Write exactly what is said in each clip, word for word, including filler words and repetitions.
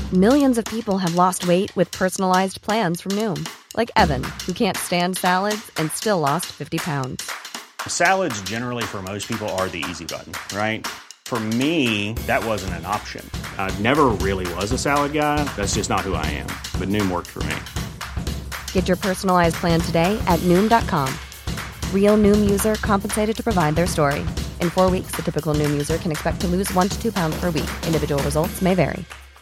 Millions of people have lost weight with personalized plans from Noom. Like Evan, who can't stand salads and still lost fifty pounds. Salads generally for most people are the easy button, right? For me, that wasn't an option. I never really was a salad guy. That's just not who I am. But Noom worked for me. Get your personalized plan today at Noom dot com. Real Noom user compensated to provide their story. In four weeks, the typical Noom user can expect to lose one to two pounds per week. Individual results may vary.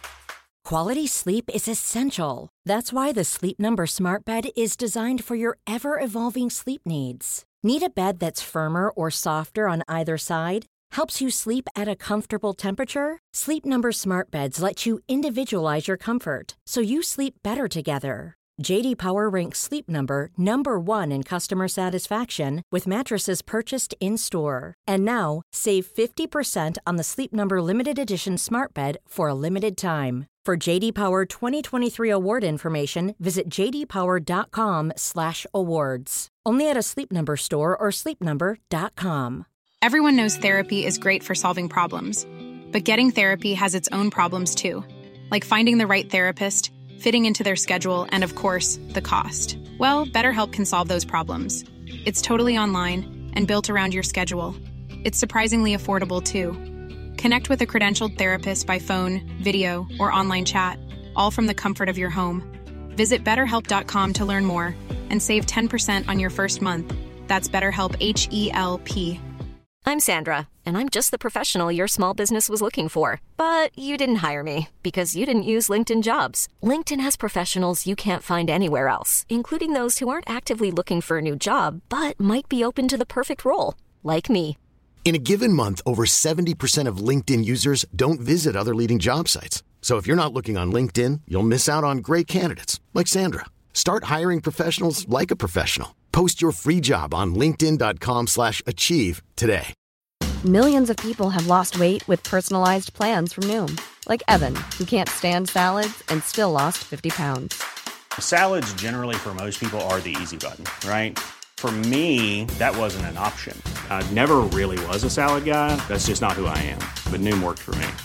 Quality sleep is essential. That's why the Sleep Number Smart Bed is designed for your ever-evolving sleep needs. Need a bed that's firmer or softer on either side? Helps you sleep at a comfortable temperature? Sleep Number Smart Beds let you individualize your comfort, so you sleep better together. J D Power ranks Sleep Number number one in customer satisfaction with mattresses purchased in-store. And now, save fifty percent on the Sleep Number Limited Edition Smart Bed for a limited time. For J D Power twenty twenty-three award information, visit j d power dot com slash awards. Only at a Sleep Number store or sleep number dot com. Everyone knows therapy is great for solving problems, but getting therapy has its own problems too, like finding the right therapist, fitting into their schedule, and of course, the cost. Well, BetterHelp can solve those problems. It's totally online and built around your schedule. It's surprisingly affordable too. Connect with a credentialed therapist by phone, video, or online chat, all from the comfort of your home. Visit better help dot com to learn more and save ten percent on your first month. That's BetterHelp, H E L P. I'm Sandra, and I'm just the professional your small business was looking for. But you didn't hire me because you didn't use LinkedIn Jobs. LinkedIn has professionals you can't find anywhere else, including those who aren't actively looking for a new job, but might be open to the perfect role, like me. In a given month, over seventy percent of LinkedIn users don't visit other leading job sites. So if you're not looking on LinkedIn, you'll miss out on great candidates like Sandra. Start hiring professionals like a professional. Post your free job on linkedin dot com slash achieve today. Millions of people have lost weight with personalized plans from Noom. Like Evan, who can't stand salads and still lost fifty pounds. Salads generally for most people are the easy button, right? For me, that wasn't an option. I never really was a salad guy. That's just not who I am. But Noom worked for me.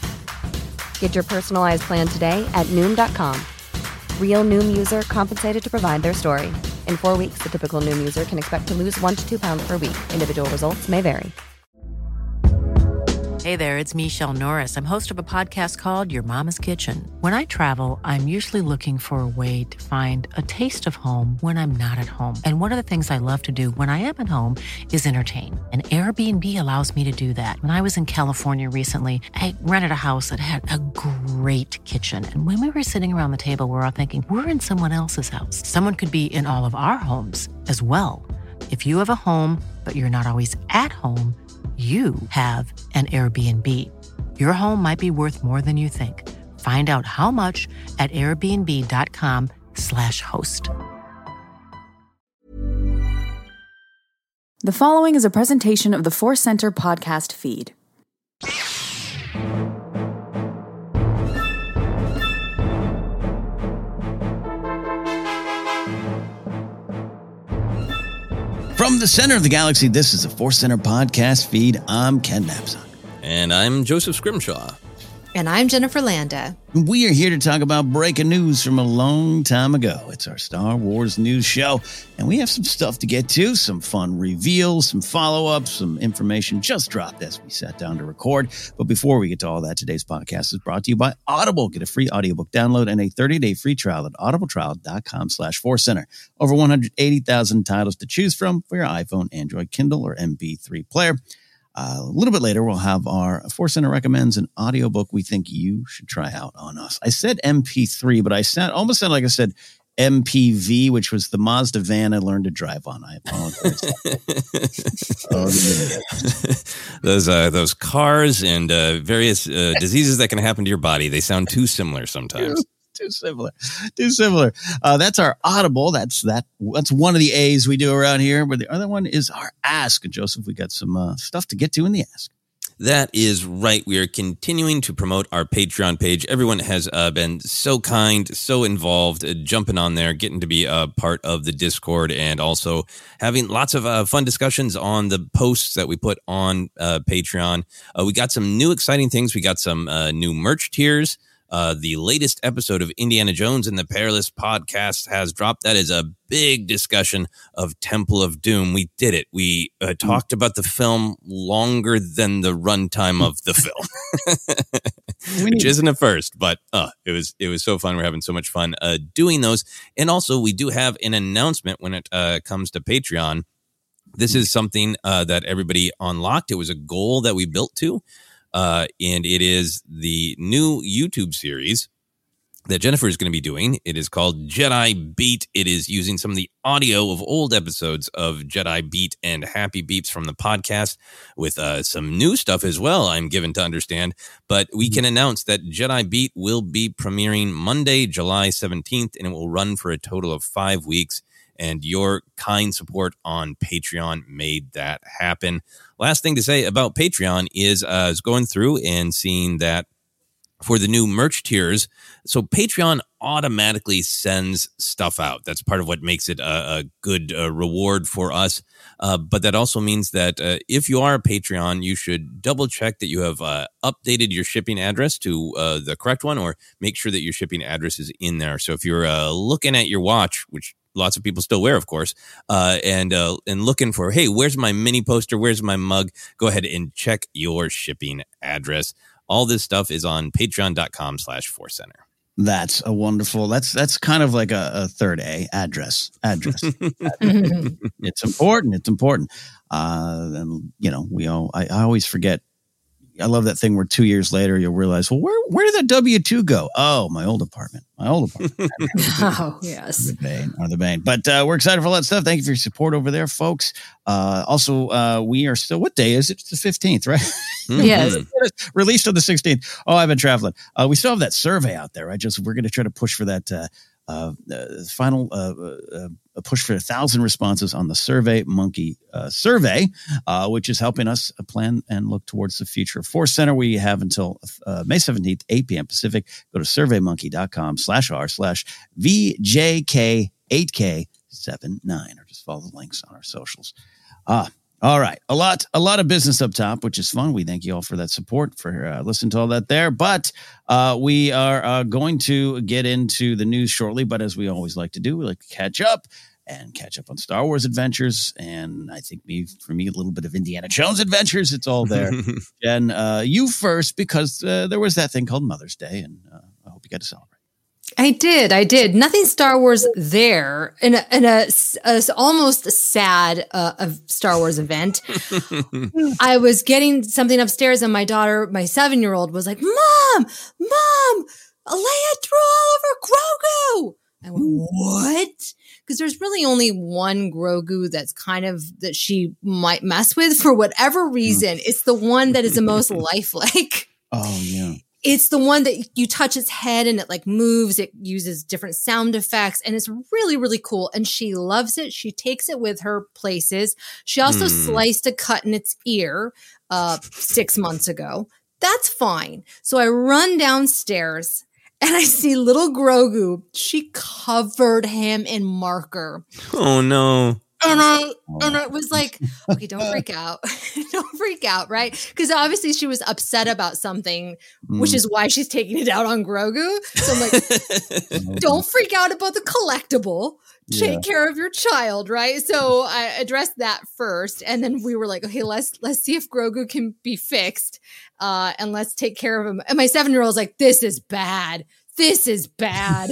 Get your personalized plan today at Noom dot com. Real Noom user compensated to provide their story. In four weeks, the typical Noom user can expect to lose one to two pounds per week. Individual results may vary. Hey there, it's Michelle Norris. I'm host of a podcast called Your Mama's Kitchen. When I travel, I'm usually looking for a way to find a taste of home when I'm not at home. And one of the things I love to do when I am at home is entertain. And Airbnb allows me to do that. When I was in California recently, I rented a house that had a great kitchen. And when we were sitting around the table, we were all thinking, we're in someone else's house. Someone could be in all of our homes as well. If you have a home, but you're not always at home, you have an Airbnb. Your home might be worth more than you think. Find out how much at airbnb dot com slash host. The following is a presentation of the Force Center podcast feed. From the center of the galaxy, this is the Force Center podcast feed. I'm Ken Napzok. And I'm Joseph Scrimshaw. And I'm Jennifer Landa. We are here to talk about breaking news from a long time ago. It's our Star Wars news show, and we have some stuff to get to, some fun reveals, some follow-ups, some information just dropped as we sat down to record. But before we get to all that, today's podcast is brought to you by Audible. Get a free audiobook download and a thirty-day free trial at audibletrial dot com slash force center. Over one hundred eighty thousand titles to choose from for your iPhone, Android, Kindle, or M P three player. Uh, a little bit later, we'll have our Force Center recommends an audiobook we think you should try out on us. I said M P three, but I said, almost sounded like I said M P V, which was the Mazda van I learned to drive on. I apologize. oh, those uh, those cars and uh, various uh, diseases that can happen to your body, they sound too similar sometimes. Too similar, too similar. Uh, that's our Audible. That's that. That's one of the A's we do around here. But the other one is our Ask. And Joseph, we got some uh, stuff to get to in the Ask. That is right. We are continuing to promote our Patreon page. Everyone has uh, been so kind, so involved, uh, jumping on there, getting to be a part of the Discord, and also having lots of uh, fun discussions on the posts that we put on uh, Patreon. Uh, we got some new exciting things. We got some uh, new merch tiers. Uh, the latest episode of Indiana Jones and the Perilous Podcast has dropped. That is a big discussion of Temple of Doom. We did it. We uh, talked about the film longer than the runtime of the film, which isn't a first, but uh, it was it was so fun. We're having so much fun uh, doing those. And also, we do have an announcement when it uh, comes to Patreon. This is something uh, that everybody unlocked. It was a goal that we built to. Uh, and it is the new YouTube series that Jennifer is going to be doing. It is called Jedi Beat. It is using some of the audio of old episodes of Jedi Beat and Happy Beeps from the podcast with uh, some new stuff as well, I'm given to understand. But we can announce that Jedi Beat will be premiering Monday, July seventeenth, and it will run for a total of five weeks. And your kind support on Patreon made that happen. Last thing to say about Patreon is uh, I was going through and seeing that for the new merch tiers, so Patreon automatically sends stuff out. That's part of what makes it a, a good uh, reward for us. Uh, but that also means that uh, if you are a Patreon, you should double check that you have uh, updated your shipping address to uh, the correct one, or make sure that your shipping address is in there. So if you're uh, looking at your watch, which lots of people still wear, of course, uh, and uh, and looking for, hey, where's my mini poster? Where's my mug? Go ahead and check your shipping address. All this stuff is on patreon.com slash Force Center. That's a wonderful, that's that's kind of like a, a third A address. Address. It's important. It's important. Uh, and, you know, we all, I, I always forget. I love that thing where two years later you'll realize, well, where where did that W two go? Oh, my old apartment. My old apartment. Oh, yes. The bane, or the bane. But uh, we're excited for all that stuff. Thank you for your support over there, folks. Uh, also, uh, we are still, what day is it? It's the fifteenth, right? Yes. Released on the sixteenth. Oh, I've been traveling. Uh, we still have that survey out there, right? Just we're going to try to push for that uh, uh, uh, final uh, uh, a push for a thousand responses on the Survey Monkey uh, survey, uh, which is helping us plan and look towards the future of Force Center. We have until uh, May seventeenth, eight p.m. Pacific. Go to surveymonkey.com slash r slash VJK8K79, or just follow the links on our socials. Ah, all right. A lot, a lot of business up top, which is fun. We thank you all for that support, for uh, listening to all that there. But uh, we are uh, going to get into the news shortly. But as we always like to do, we like to catch up and catch up on Star Wars adventures. And I think me, for me, a little bit of Indiana Jones adventures. It's all there. Jen, uh, you first, because uh, there was that thing called Mother's Day, and uh, I hope you got to celebrate. I did. I did. Nothing Star Wars there in a, in a, a almost sad uh, of Star Wars event. I was getting something upstairs, and my daughter, my seven-year-old, was like, "Mom, Mom, Leia threw all over Grogu." I went, "What?" Because there's really only one Grogu that's kind of that she might mess with for whatever reason. Mm. It's the one that is the most lifelike. Oh yeah. It's the one that you touch its head and it like moves. It uses different sound effects, and it's really, really cool. And she loves it. She takes it with her places. She also mm. sliced a cut in its ear uh, six months ago. That's fine. So I run downstairs and I see little Grogu. She covered him in marker. Oh, no. And I, and it was like, okay, don't freak out. Don't freak out, right? Because obviously she was upset about something, mm. which is why she's taking it out on Grogu. So I'm like, don't freak out about the collectible. Take yeah. care of your child, right? So I addressed that first. And then we were like, okay, let's let's see if Grogu can be fixed. Uh, and let's take care of him. And my seven-year-old's like, this is bad. This is bad.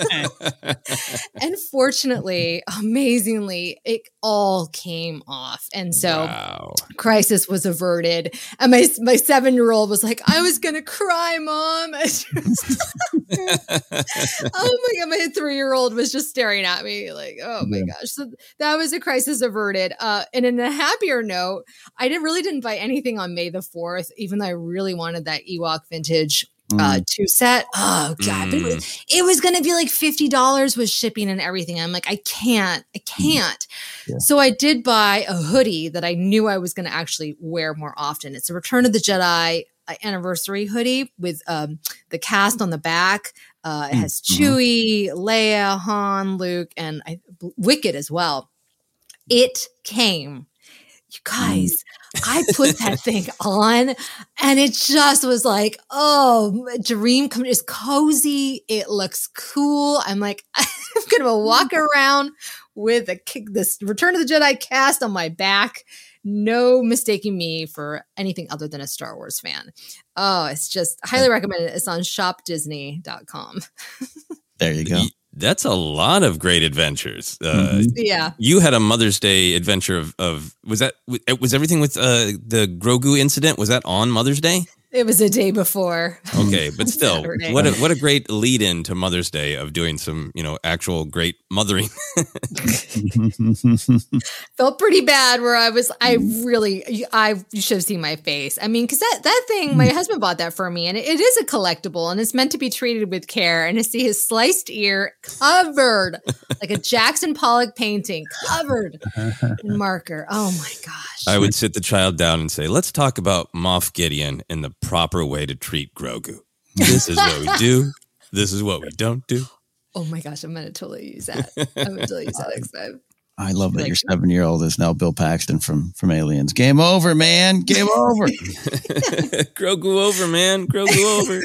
And fortunately, amazingly, it all came off. And so wow. crisis was averted. And my my seven-year-old was like, I was going to cry, Mom. Oh my God. My three-year-old was just staring at me like, oh my yeah. gosh. So that was a crisis averted. Uh, and in a happier note, I didn't really didn't buy anything on May the fourth, even though I really wanted that Ewok vintage Uh, two set. Oh God. Mm. It was, it was going to be like fifty dollars with shipping and everything. I'm like, I can't, I can't. Yeah. So I did buy a hoodie that I knew I was going to actually wear more often. It's a Return of the Jedi anniversary hoodie with um, the cast on the back. Uh, it has mm-hmm. Chewie, Leia, Han, Luke, and I, Wicket as well. It came You guys, I put that thing on and it just was like, oh, dream come. It's cozy. It looks cool. I'm like, I'm going to walk around with a kick, this Return of the Jedi cast on my back. No mistaking me for anything other than a Star Wars fan. Oh, it's just highly recommended. It's on shop disney dot com. There you go. That's a lot of great adventures. Uh, mm-hmm. Yeah. You had a Mother's Day adventure of, of was that, was everything with uh, the Grogu incident? Was that on Mother's Day? It was a day before. Okay, but still, what a, what a great lead in to Mother's Day of doing some, you know, actual great mothering. Felt pretty bad where I was, I really, I you should have seen my face. I mean, because that, that thing, my husband bought that for me and it, it is a collectible and it's meant to be treated with care. And to see his sliced ear covered like a Jackson Pollock painting, covered in marker. Oh my gosh. I would sit the child down and say, let's talk about Moff Gideon and the proper way to treat Grogu. This is what we do. This is what we don't do. Oh my gosh, I'm going to totally use that. I'm going to totally use that next time. I love that like, your seven-year-old is now Bill Paxton from, from Aliens. Game over, man. Game over. Grogu over, man. Grogu over.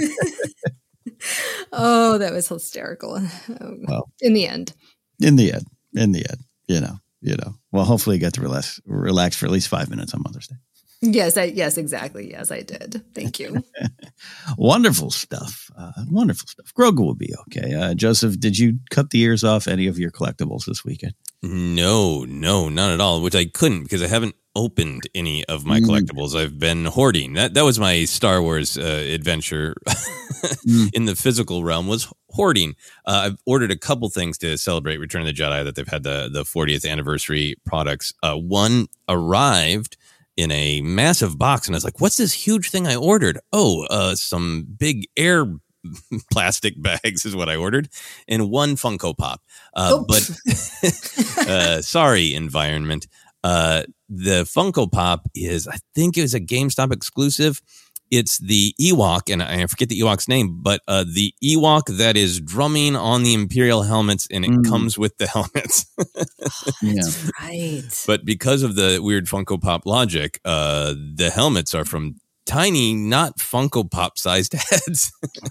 Oh, that was hysterical. Well, in the end. In the end. In the end. You know. You know. Well, hopefully you get to relax, relax for at least five minutes on Mother's Day. Yes, I, yes, exactly. Yes, I did. Thank you. Wonderful stuff. Uh, wonderful stuff. Grogu will be okay. Uh, Joseph, did you cut the ears off any of your collectibles this weekend? No, no, not at all, which I couldn't because I haven't opened any of my mm. collectibles. I've been hoarding. That that was my Star Wars uh, adventure mm. in the physical realm, was hoarding. Uh, I've ordered a couple things to celebrate Return of the Jedi that they've had the, the fortieth anniversary products. Uh, one arrived in a massive box, and I was like, what's this huge thing I ordered? Oh, uh, some big air plastic bags is what I ordered, and one Funko Pop. Uh, oh. But uh, sorry, environment. Uh, the Funko Pop is, I think it was a GameStop exclusive. It's the Ewok, and I forget the Ewok's name, but uh, the Ewok that is drumming on the Imperial helmets, and it mm. comes with the helmets. Oh, that's yeah. right. But because of the weird Funko Pop logic, uh, the helmets are from tiny, not Funko Pop sized heads.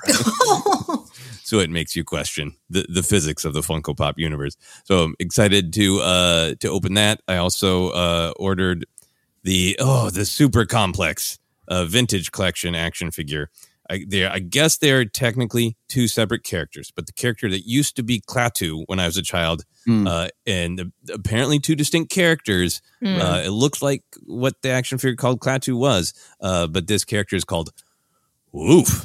So it makes you question the, the physics of the Funko Pop universe. So I'm excited to uh, to open that. I also uh, ordered the oh the super complex uh, vintage collection action figure. I, I guess they're technically two separate characters, but the character that used to be Klaatu when I was a child, mm. uh, and apparently two distinct characters. Mm. Uh, it looks like what the action figure called Klaatu was, uh, but this character is called Woof.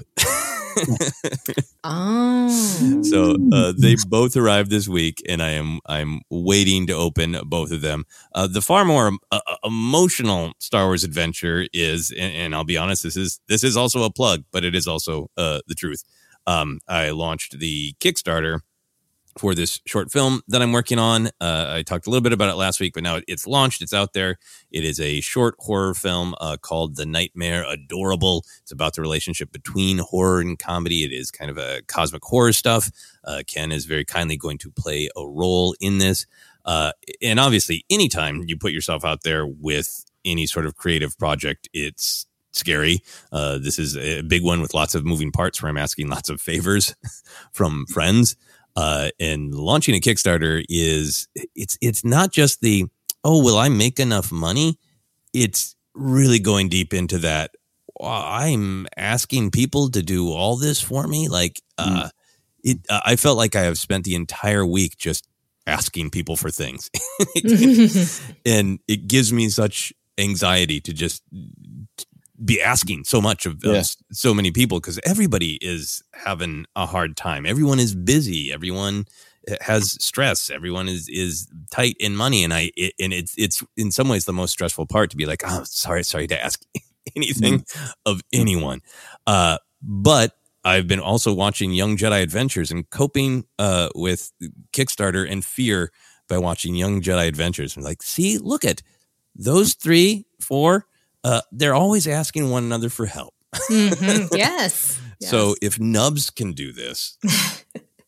Oh, so uh, they both arrived this week, and I am I'm waiting to open both of them. Uh, the far more uh, emotional Star Wars adventure is, and, and I'll be honest, this is this is also a plug, but it is also uh, the truth. Um, I launched the Kickstarter for this short film that I'm working on. Uh, I talked a little bit about it last week, but now it's launched. It's out there. It is a short horror film uh, called The Nightmare Adorable. It's about the relationship between horror and comedy. It is kind of a cosmic horror stuff. Uh, Ken is very kindly going to play a role in this. Uh, and obviously, anytime you put yourself out there with any sort of creative project, it's scary. Uh, this is a big one with lots of moving parts where I'm asking lots of favors from friends. Uh, and launching a Kickstarter is, it's it's not just the, oh, will I make enough money? It's really going deep into that. I'm asking people to do all this for me. Like, uh, mm. it, uh, I felt like I have spent the entire week just asking people for things. And it gives me such anxiety to just be asking so much of, yeah. of so many people, because everybody is having a hard time. Everyone is busy. Everyone has stress. Everyone is is tight in money, and I it, and it's it's in some ways the most stressful part to be like, oh, sorry, sorry to ask anything mm. of anyone. Uh, but I've been also watching Young Jedi Adventures and coping uh, with Kickstarter and fear by watching Young Jedi Adventures. And like, see, look at those three, four. Uh, they're always asking one another for help. Mm-hmm. Yes. So yes. if Nubs can do this,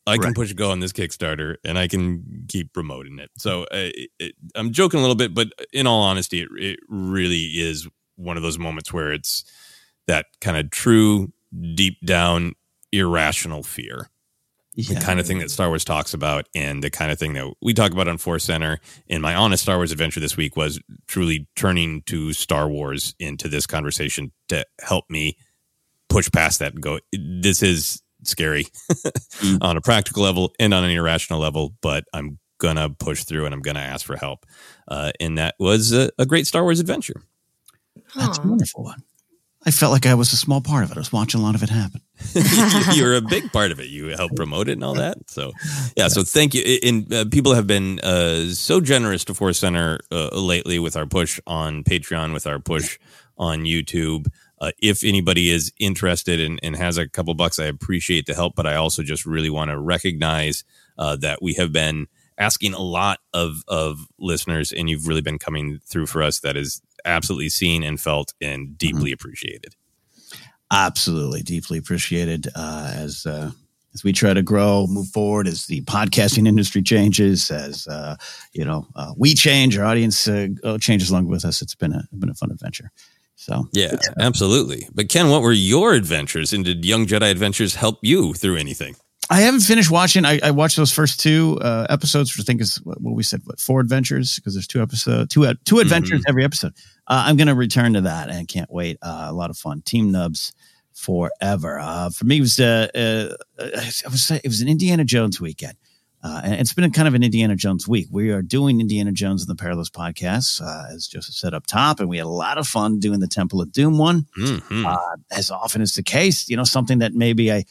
I can Right. push go on this Kickstarter and I can keep promoting it. So uh, it, it, I'm joking a little bit, but in all honesty, it, it really is one of those moments where it's that kind of true, deep down, irrational fear. Yeah. The kind of thing that Star Wars talks about, and the kind of thing that we talk about on Force Center. And my honest Star Wars adventure this week was truly turning to Star Wars into this conversation to help me push past that and go, this is scary mm. on a practical level and on an irrational level, but I'm gonna push through and I'm gonna ask for help. Uh, and that was a, a great Star Wars adventure. That's a wonderful one. I felt like I was a small part of it. I was watching a lot of it happen. You're a big part of it. You helped promote it and all that. So, yeah. So thank you. And uh, people have been uh, so generous to Force Center uh, lately with our push on Patreon, with our push on YouTube. Uh, if anybody is interested and, and has a couple bucks, I appreciate the help. But I also just really want to recognize uh, that we have been asking a lot of, of listeners, and you've really been coming through for us. That is absolutely seen and felt and deeply mm-hmm. appreciated. Absolutely. Deeply appreciated uh, as uh, as we try to grow, move forward, as the podcasting industry changes, as, uh, you know, uh, we change, our audience uh, changes along with us. It's been a, been a fun adventure. So yeah, yeah, absolutely. But Ken, what were your adventures, and did Young Jedi Adventures help you through anything? I haven't finished watching. I, I watched those first two uh, episodes, which I think is what, what we said, what, four adventures, because there's two episodes, two two adventures mm-hmm. every episode. Uh, I'm going to return to that and can't wait. Uh, a lot of fun. Team Nubs forever. Uh, for me, it was uh, uh, I was it was an Indiana Jones weekend, uh, and it's been a kind of an Indiana Jones week. We are doing Indiana Jones in the Perilous podcast, uh, as Joseph said up top, and we had a lot of fun doing the Temple of Doom one. Mm-hmm. Uh, as often is the case, you know, something that maybe I.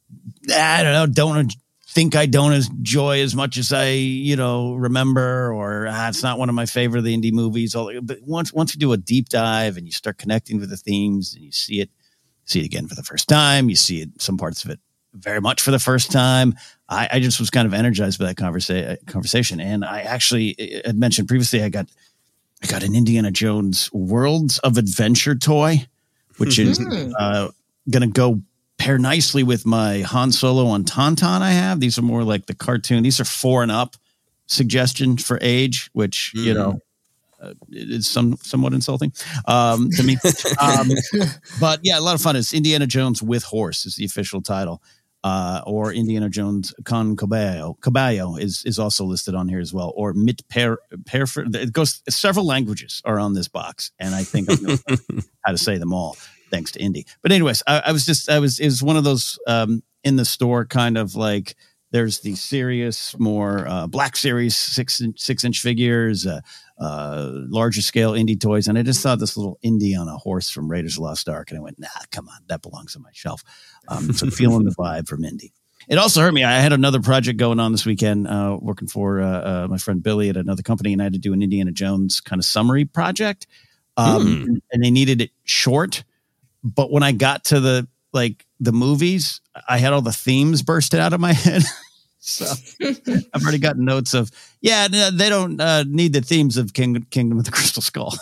I don't know, don't think I don't enjoy as much as I, you know, remember, or ah, it's not one of my favorite of the indie movies. But once once you do a deep dive and you start connecting with the themes and you see it, see it again for the first time, you see it, some parts of it very much for the first time. I, I just was kind of energized by that conversa- conversation. And I actually had mentioned previously, I got I got an Indiana Jones Worlds of Adventure toy, which mm-hmm. is uh, going to go pair nicely with my Han Solo on Tauntaun I have. These are more like the cartoon. These are four and up suggestion for age, which, mm. you know, uh, is some somewhat insulting um, to me. um, but yeah, a lot of fun. It's Indiana Jones with Horse is the official title. Uh, or Indiana Jones con Caballo. Caballo is, is also listed on here as well. Or Mit Per, per it goes, several languages are on this box. And I think I know how to say them all. Thanks to Indy. But anyways, I, I was just, I was, it was one of those um, in the store kind of like, there's the serious, more uh, Black Series six, six inch figures, uh, uh, larger scale indie toys. And I just saw this little Indy on a horse from Raiders of the Lost Ark. And I went, nah, come on, that belongs on my shelf. Um, so feeling the vibe from Indy. It also hurt me. I had another project going on this weekend, uh, working for uh, uh, my friend Billy at another company. And I had to do an Indiana Jones kind of summary project. Um, mm. And they needed it short. But when I got to the, like the movies, I had all the themes bursted out of my head. So I've already gotten notes of, yeah, they don't uh, need the themes of King, Kingdom of the Crystal Skull.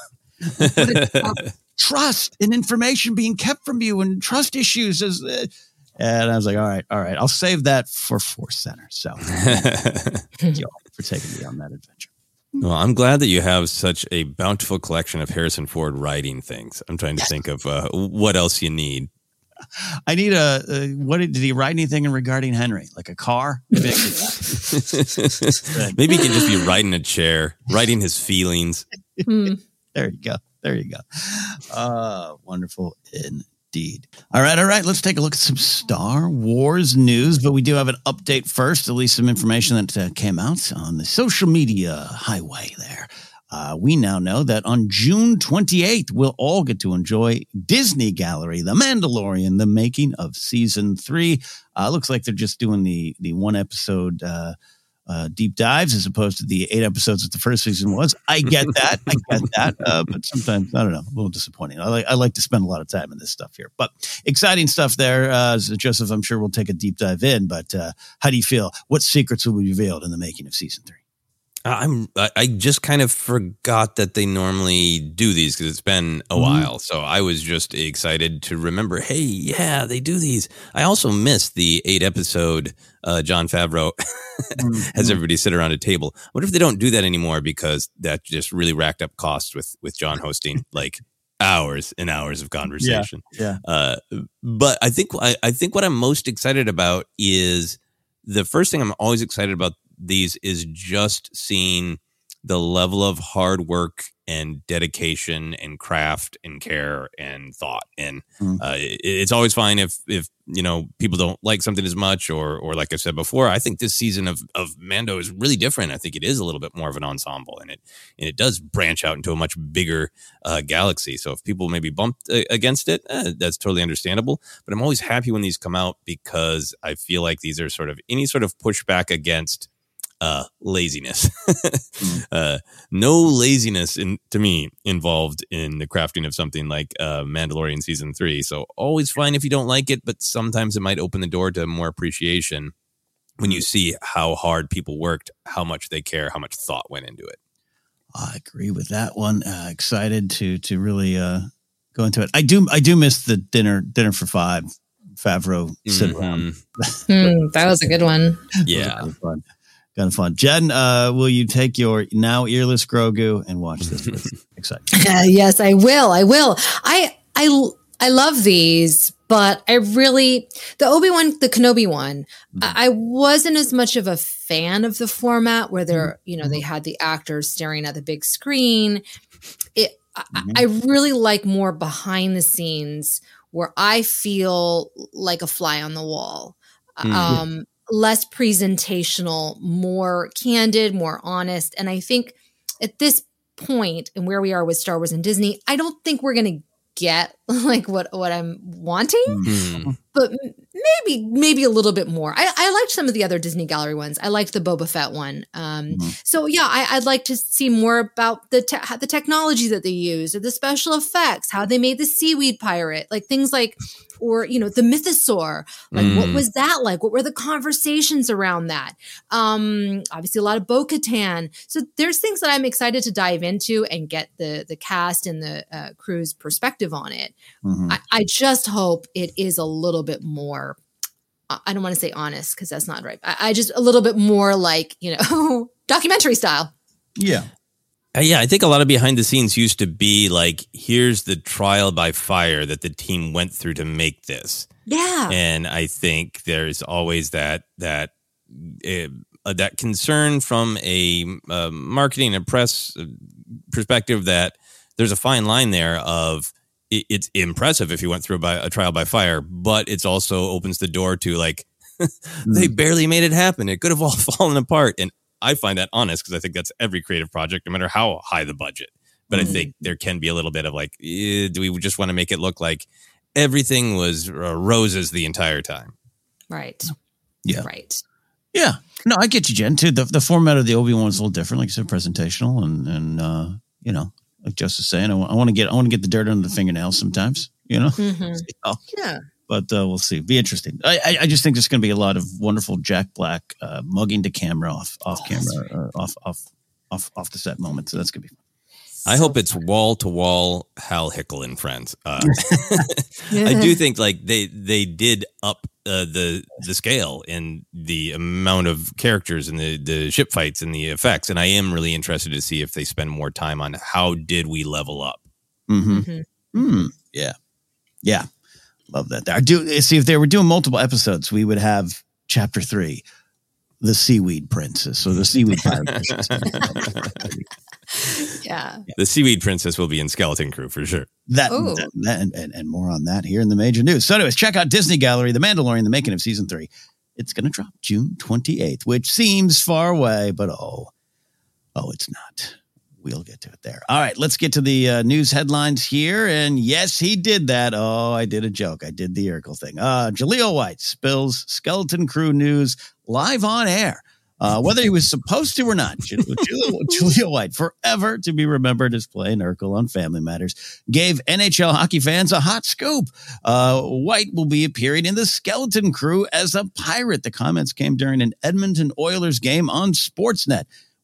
Trust and information being kept from you and trust issues. Is, uh, and I was like, all right, all right, I'll save that for Force Center. So thank you all for taking me on that adventure. Well, I'm glad that you have such a bountiful collection of Harrison Ford writing things. I'm trying to think of uh, what else you need. I need a, uh, what did, did he write anything in regarding Henry? Like a car? Maybe, Maybe he can just be riding a chair, writing his feelings. Hmm. There you go. There you go. Uh, wonderful indeed. All right. All right. Let's take a look at some Star Wars news, but we do have an update first, at least some information that uh, came out on the social media highway there. Uh, we now know that on June twenty-eighth, we'll all get to enjoy Disney Gallery, The Mandalorian, the making of season three. Uh, looks like they're just doing the, the one episode, uh, uh, deep dives as opposed to the eight episodes that the first season was. I get that. I get that. Uh, but sometimes, I don't know, a little disappointing. I like, I like to spend a lot of time in this stuff here, but exciting stuff there. Uh, so Joseph, I'm sure we'll take a deep dive in, but uh, how do you feel? What secrets will be revealed in the making of season three? I'm. I just kind of forgot that they normally do these because it's been a mm-hmm. while. So I was just excited to remember. Hey, yeah, they do these. I also missed the eight episode uh, Jon Favreau mm-hmm. has everybody sit around a table. I wonder if they don't do that anymore because that just really racked up costs with with Jon hosting like hours and hours of conversation. Yeah. yeah. Uh, but I think I, I think what I'm most excited about is the first thing I'm always excited about. These is just seeing the level of hard work and dedication and craft and care and thought. And mm. uh, it, it's always fine if, if, you know, people don't like something as much or, or like I said before, I think this season of, of Mando is really different. I think it is a little bit more of an ensemble and it, and it does branch out into a much bigger uh, galaxy. So if people maybe bumped uh, against it, eh, that's totally understandable. But I'm always happy when these come out because I feel like these are sort of any sort of pushback against Uh, laziness. mm. uh, no laziness in to me involved in the crafting of something like uh, Mandalorian season three. So always fine if you don't like it, but sometimes it might open the door to more appreciation when you see how hard people worked, how much they care, how much thought went into it. I agree with that one. Uh, excited to to really uh, go into it. I do I do miss the dinner dinner for five Favreau sit mm-hmm. around. mm, that was a good one. Yeah. Kind of fun. Kind of fun. Jen, uh, will you take your now earless Grogu and watch this with excitement? Uh, yes, I will. I will. I I I love these, but I really the Obi-Wan, the Kenobi one. Mm-hmm. I, I wasn't as much of a fan of the format where they're mm-hmm. you know they had the actors staring at the big screen. It mm-hmm. I, I really like more behind the scenes where I feel like a fly on the wall. Mm-hmm. Um, less presentational, more candid, more honest. And I think at this point and where we are with Star Wars and Disney, I don't think we're going to get like what, what I'm wanting, mm-hmm. but maybe, maybe a little bit more. I, I liked some of the other Disney Gallery ones. I liked the Boba Fett one. Um, mm-hmm. So yeah, I, I'd like to see more about the, te- the technology that they use, or the special effects, how they made the seaweed pirate, like things like, or, you know, the mythosaur, like mm. what was that like? What were the conversations around that? Um, obviously a lot of Bo-Katan. So there's things that I'm excited to dive into and get the, the cast and the uh, crew's perspective on it. Mm-hmm. I, I just hope it is a little bit more, I don't want to say honest because that's not right. I, I just a little bit more like, you know, documentary style. Yeah. Uh, yeah, I think a lot of behind the scenes used to be like, here's the trial by fire that the team went through to make this. Yeah. And I think there's always that that uh, that concern from a uh, marketing and press perspective that there's a fine line there of it, it's impressive if you went through a, a trial by fire, but it's also opens the door to like, they barely made it happen. It could have all fallen apart. And I find that honest because I think that's every creative project, no matter how high the budget. But mm-hmm. I think there can be a little bit of like, eh, do we just want to make it look like everything was uh, roses the entire time? Right. Yeah. Right. Yeah. No, I get you, Jen, too. The, the format of the Obi-Wan is a little different, like you said, presentational. And, and uh, you know, like Jess was saying, I, w- I want to get I want to get the dirt under the fingernails sometimes, you know? Mm-hmm. oh. Yeah. But uh, we'll see. Be interesting. I, I, I just think there's going to be a lot of wonderful Jack Black uh, mugging to camera off off oh, camera uh, off off off off the set moments. So that's going to be fun. I hope it's wall to wall Hal Hickel and friends. Uh, I do think like they they did up uh, the the scale in the amount of characters and the the ship fights and the effects, and I am really interested to see if they spend more time on how did we level up. Mm-hmm. Mm-hmm. Mm, yeah, yeah. Love that. I do see if they were doing multiple episodes, we would have chapter three, the Seaweed Princess, or the Seaweed Pirate Princess. Yeah, the Seaweed Princess will be in Skeleton Crew for sure. That, that, that and, and, and more on that here in the major news. So, anyways, check out Disney Gallery, The Mandalorian, the making of season three. It's going to drop June twenty-eighth, which seems far away, but oh, oh, it's not. We'll get to it there. All right, let's get to the uh, news headlines here. And yes, he did that. Oh, I did a joke. I did the Urkel thing. Uh, Jaleel White spills Skeleton Crew news live on air. Uh, whether he was supposed to or not, Jaleel, Jaleel White, forever to be remembered as playing Urkel on Family Matters, gave N H L hockey fans a hot scoop. Uh, White will be appearing in the Skeleton Crew as a pirate. The comments came during an Edmonton Oilers game on Sportsnet.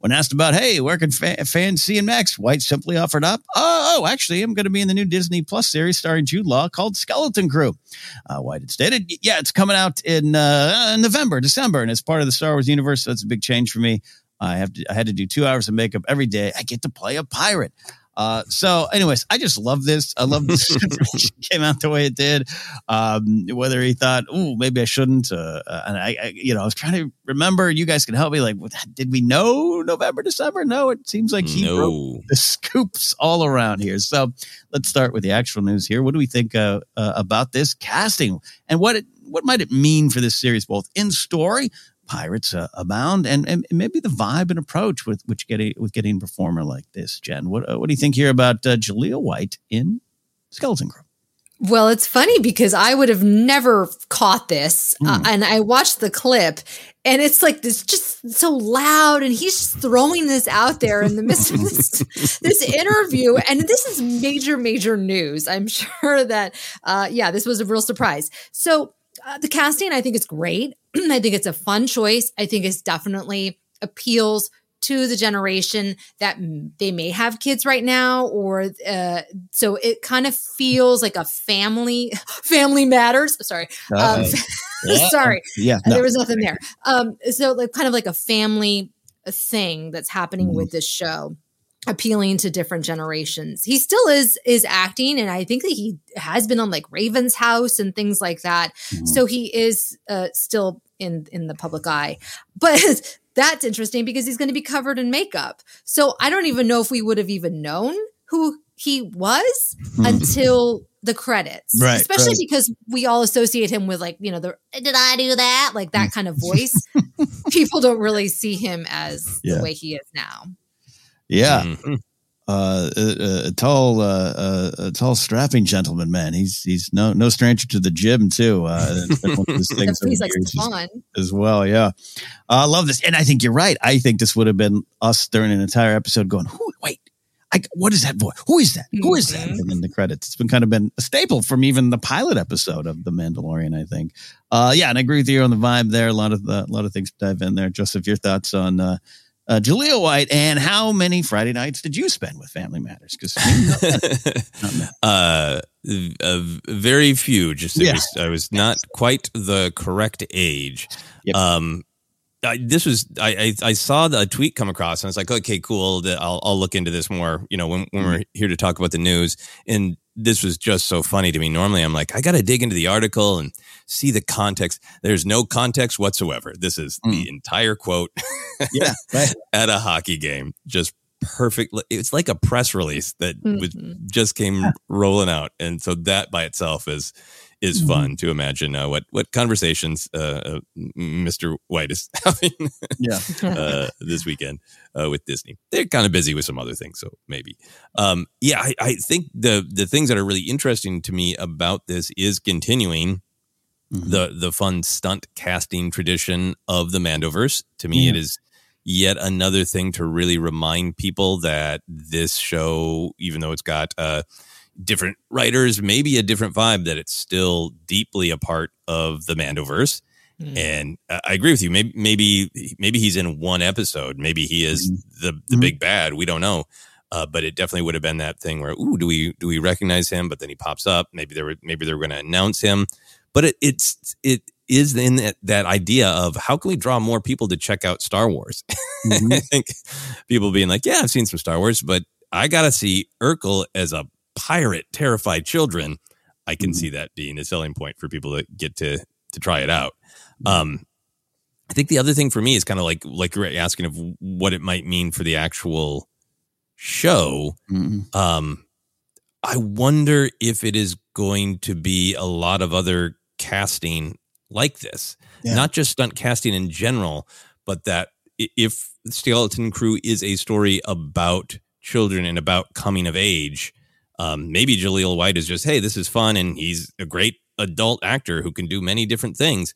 When asked about, hey, where can fa- fans see him next, White simply offered up, oh, oh actually, I'm going to be in the new Disney Plus series starring Jude Law called Skeleton Crew. Uh, White had stated, yeah, it's coming out in uh, November, December, and it's part of the Star Wars universe, so that's a big change for me. I have to, I had to do two hours of makeup every day. I get to play a pirate. Uh, so anyways, I just love this. I love this came out the way it did. Um, whether he thought, oh, maybe I shouldn't. Uh, and I, I, you know, I was trying to remember, you guys can help me. Like, did we know November, December? No, it seems like he no. broke the scoops all around here. So let's start with the actual news here. What do we think uh, uh, about this casting and what it, what might it mean for this series, both in story, pirates uh, abound, and, and maybe the vibe and approach with which getting with getting a performer like this. Jen, what uh, what do you think here about uh, Jaleel White in Skeleton Crew? Well, it's funny because I would have never caught this, mm. uh, and I watched the clip, and it's like this, just so loud, and he's just throwing this out there in the midst of this, this interview, and this is major, major news. I'm sure that, uh, yeah, this was a real surprise. So. Uh, the casting, I think, is great. I think it's a fun choice. I think it definitely appeals to the generation that they may have kids right now, or uh, so it kind of feels like a family. Family Matters. Sorry, um, yeah. sorry. Yeah, no. There was nothing there. Um, so, like, kind of like a family thing that's happening mm-hmm. with this show. Appealing to different generations. He still is is acting, and I think that he has been on like Raven's House and things like that. Mm-hmm. So he is uh, still in in the public eye. But that's interesting because he's going to be covered in makeup. So I don't even know if we would have even known who he was mm-hmm. until the credits, right? Especially right. because we all associate him with like, you know, the did I do that? Like that kind of voice. People don't really see him as yeah. the way he is now. Yeah, mm-hmm. uh, a, a tall, uh, uh, a tall, strapping gentleman, man. He's he's no no stranger to the gym too. Uh, one of his things he's like fun as well. Yeah, I uh, love this, and I think you're right. I think this would have been us during an entire episode going, Who, "Wait, I, what is that voice? Who is that? Who is that?" And then the credits. It's been kind of been a staple from even the pilot episode of The Mandalorian, I think. Uh, yeah, and I agree with you on the vibe there. A lot of the, a lot of things to dive in there. Joseph, your thoughts on. Uh, Uh, Jaleel White, and how many Friday nights did you spend with Family Matters? Because uh, uh, very few. Just yeah. it was, I was not quite the correct age. Yep. Um, I, this was I, I I saw the tweet come across, and I was like, okay, cool. I'll I'll look into this more. You know, when when we're here to talk about the news, and this was just so funny to me. Normally, I'm like, I got to dig into the article and see the context. There's no context whatsoever. This is mm. the entire quote. Yeah, right. At a hockey game, just perfect. It's like a press release that mm-hmm. was, just came rolling out, and so that by itself is is mm-hmm. fun to imagine uh, what what conversations uh, uh, Mister White is having. yeah, uh, this weekend uh, with Disney. They're kind of busy with some other things, so maybe. Um, yeah, I, I think the the things that are really interesting to me about this is continuing. Mm-hmm. The the fun stunt casting tradition of the Mandoverse. To me, yeah. it is yet another thing to really remind people that this show, even though it's got uh, different writers, maybe a different vibe, that it's still deeply a part of the Mandoverse. Mm. And uh, I agree with you. Maybe maybe maybe he's in one episode. Maybe he is mm-hmm. the the mm-hmm. big bad. We don't know. Uh, but it definitely would have been that thing where, ooh, do we do we recognize him? But then he pops up. Maybe they were maybe they were going to announce him. But it, it's it is in that, that idea of how can we draw more people to check out Star Wars? Mm-hmm. I think people being like, yeah, I've seen some Star Wars, but I got to see Urkel as a pirate, terrified children. I can mm-hmm. see that being a selling point for people to get to to try it out. Mm-hmm. Um, I think the other thing for me is kind of like like you're asking of what it might mean for the actual show. Mm-hmm. Um, I wonder if it is going to be a lot of other casting like this, yeah. not just stunt casting in general, but that if Skeleton Crew is a story about children and about coming of age, um, maybe Jaleel White is just, hey, this is fun, and he's a great adult actor who can do many different things.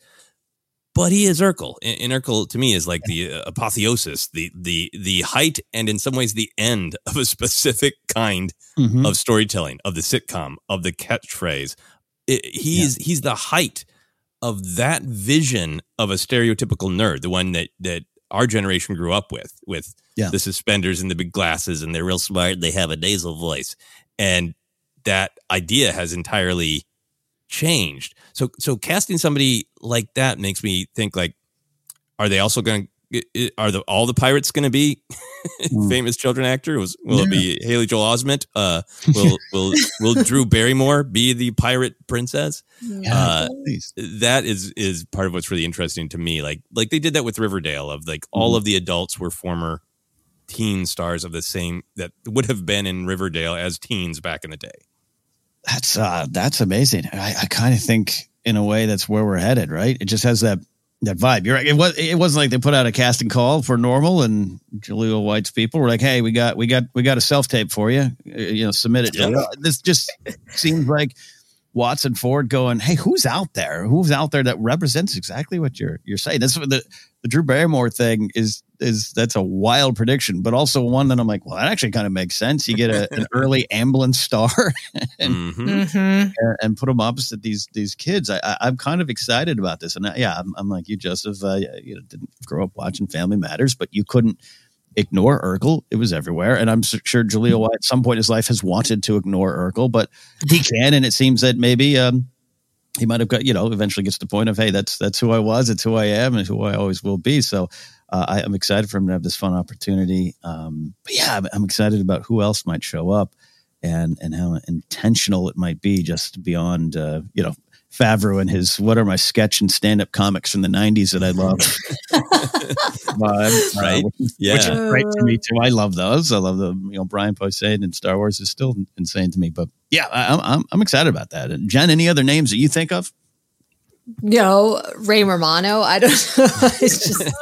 But he is Urkel, and Urkel to me is like the apotheosis, the the the height, and in some ways the end of a specific kind mm-hmm. of storytelling, of the sitcom, of the catchphrase. It, he's yeah. he's the height of that vision of a stereotypical nerd, the one that that our generation grew up with, with yeah. the suspenders and the big glasses, and they're real smart. They have a nasal voice. And that idea has entirely changed. So, so casting somebody like that makes me think, like, are they also going to, are the, all the pirates going to be mm. famous children actors? Will yeah. it be Haley Joel Osment? Uh, will, will, will Drew Barrymore be the pirate princess? Yeah, uh, that is, is part of what's really interesting to me. Like, like they did that with Riverdale, of like, mm. all of the adults were former teen stars of the same, that would have been in Riverdale as teens back in the day. That's, uh, that's amazing. I, I kind of think in a way that's where we're headed, right? It just has that, that vibe. You're right. It was, it wasn't like they put out a casting call for Normal and Julia White's people were like, hey, we got, we got, we got a self tape for you, you know, submit it. Yeah. This just seems like Watson Ford going, hey, who's out there? Who's out there that represents exactly what you're, you're saying? That's what the, the Drew Barrymore thing is, is that's a wild prediction, but also one that I'm like, well, that actually kind of makes sense. You get a, an early ambulance star and, mm-hmm. and, and put them opposite these, these kids. I, I, I'm kind of excited about this. And I, yeah, I'm, I'm like you, Joseph, uh, you know, didn't grow up watching Family Matters, but you couldn't ignore Urkel. It was everywhere. And I'm sure Julia White at some point in his life has wanted to ignore Urkel, but he can. And it seems that maybe, um, he might have got, you know, eventually gets to the point of, hey, that's, that's who I was. It's who I am and who I always will be. So uh, I, I'm excited for him to have this fun opportunity. Um, but yeah, I'm, I'm excited about who else might show up and, and how intentional it might be just beyond, uh, you know, Favreau and his, what are my sketch and stand-up comics from the nineties that I love. uh, right. Which is, yeah. which is great to me too. I love those. I love the, you know, Brian Posehn and Star Wars is still insane to me, but yeah, I, I'm, I'm excited about that. And Jen, any other names that you think of? You know, Ray Romano. I don't know. It's just,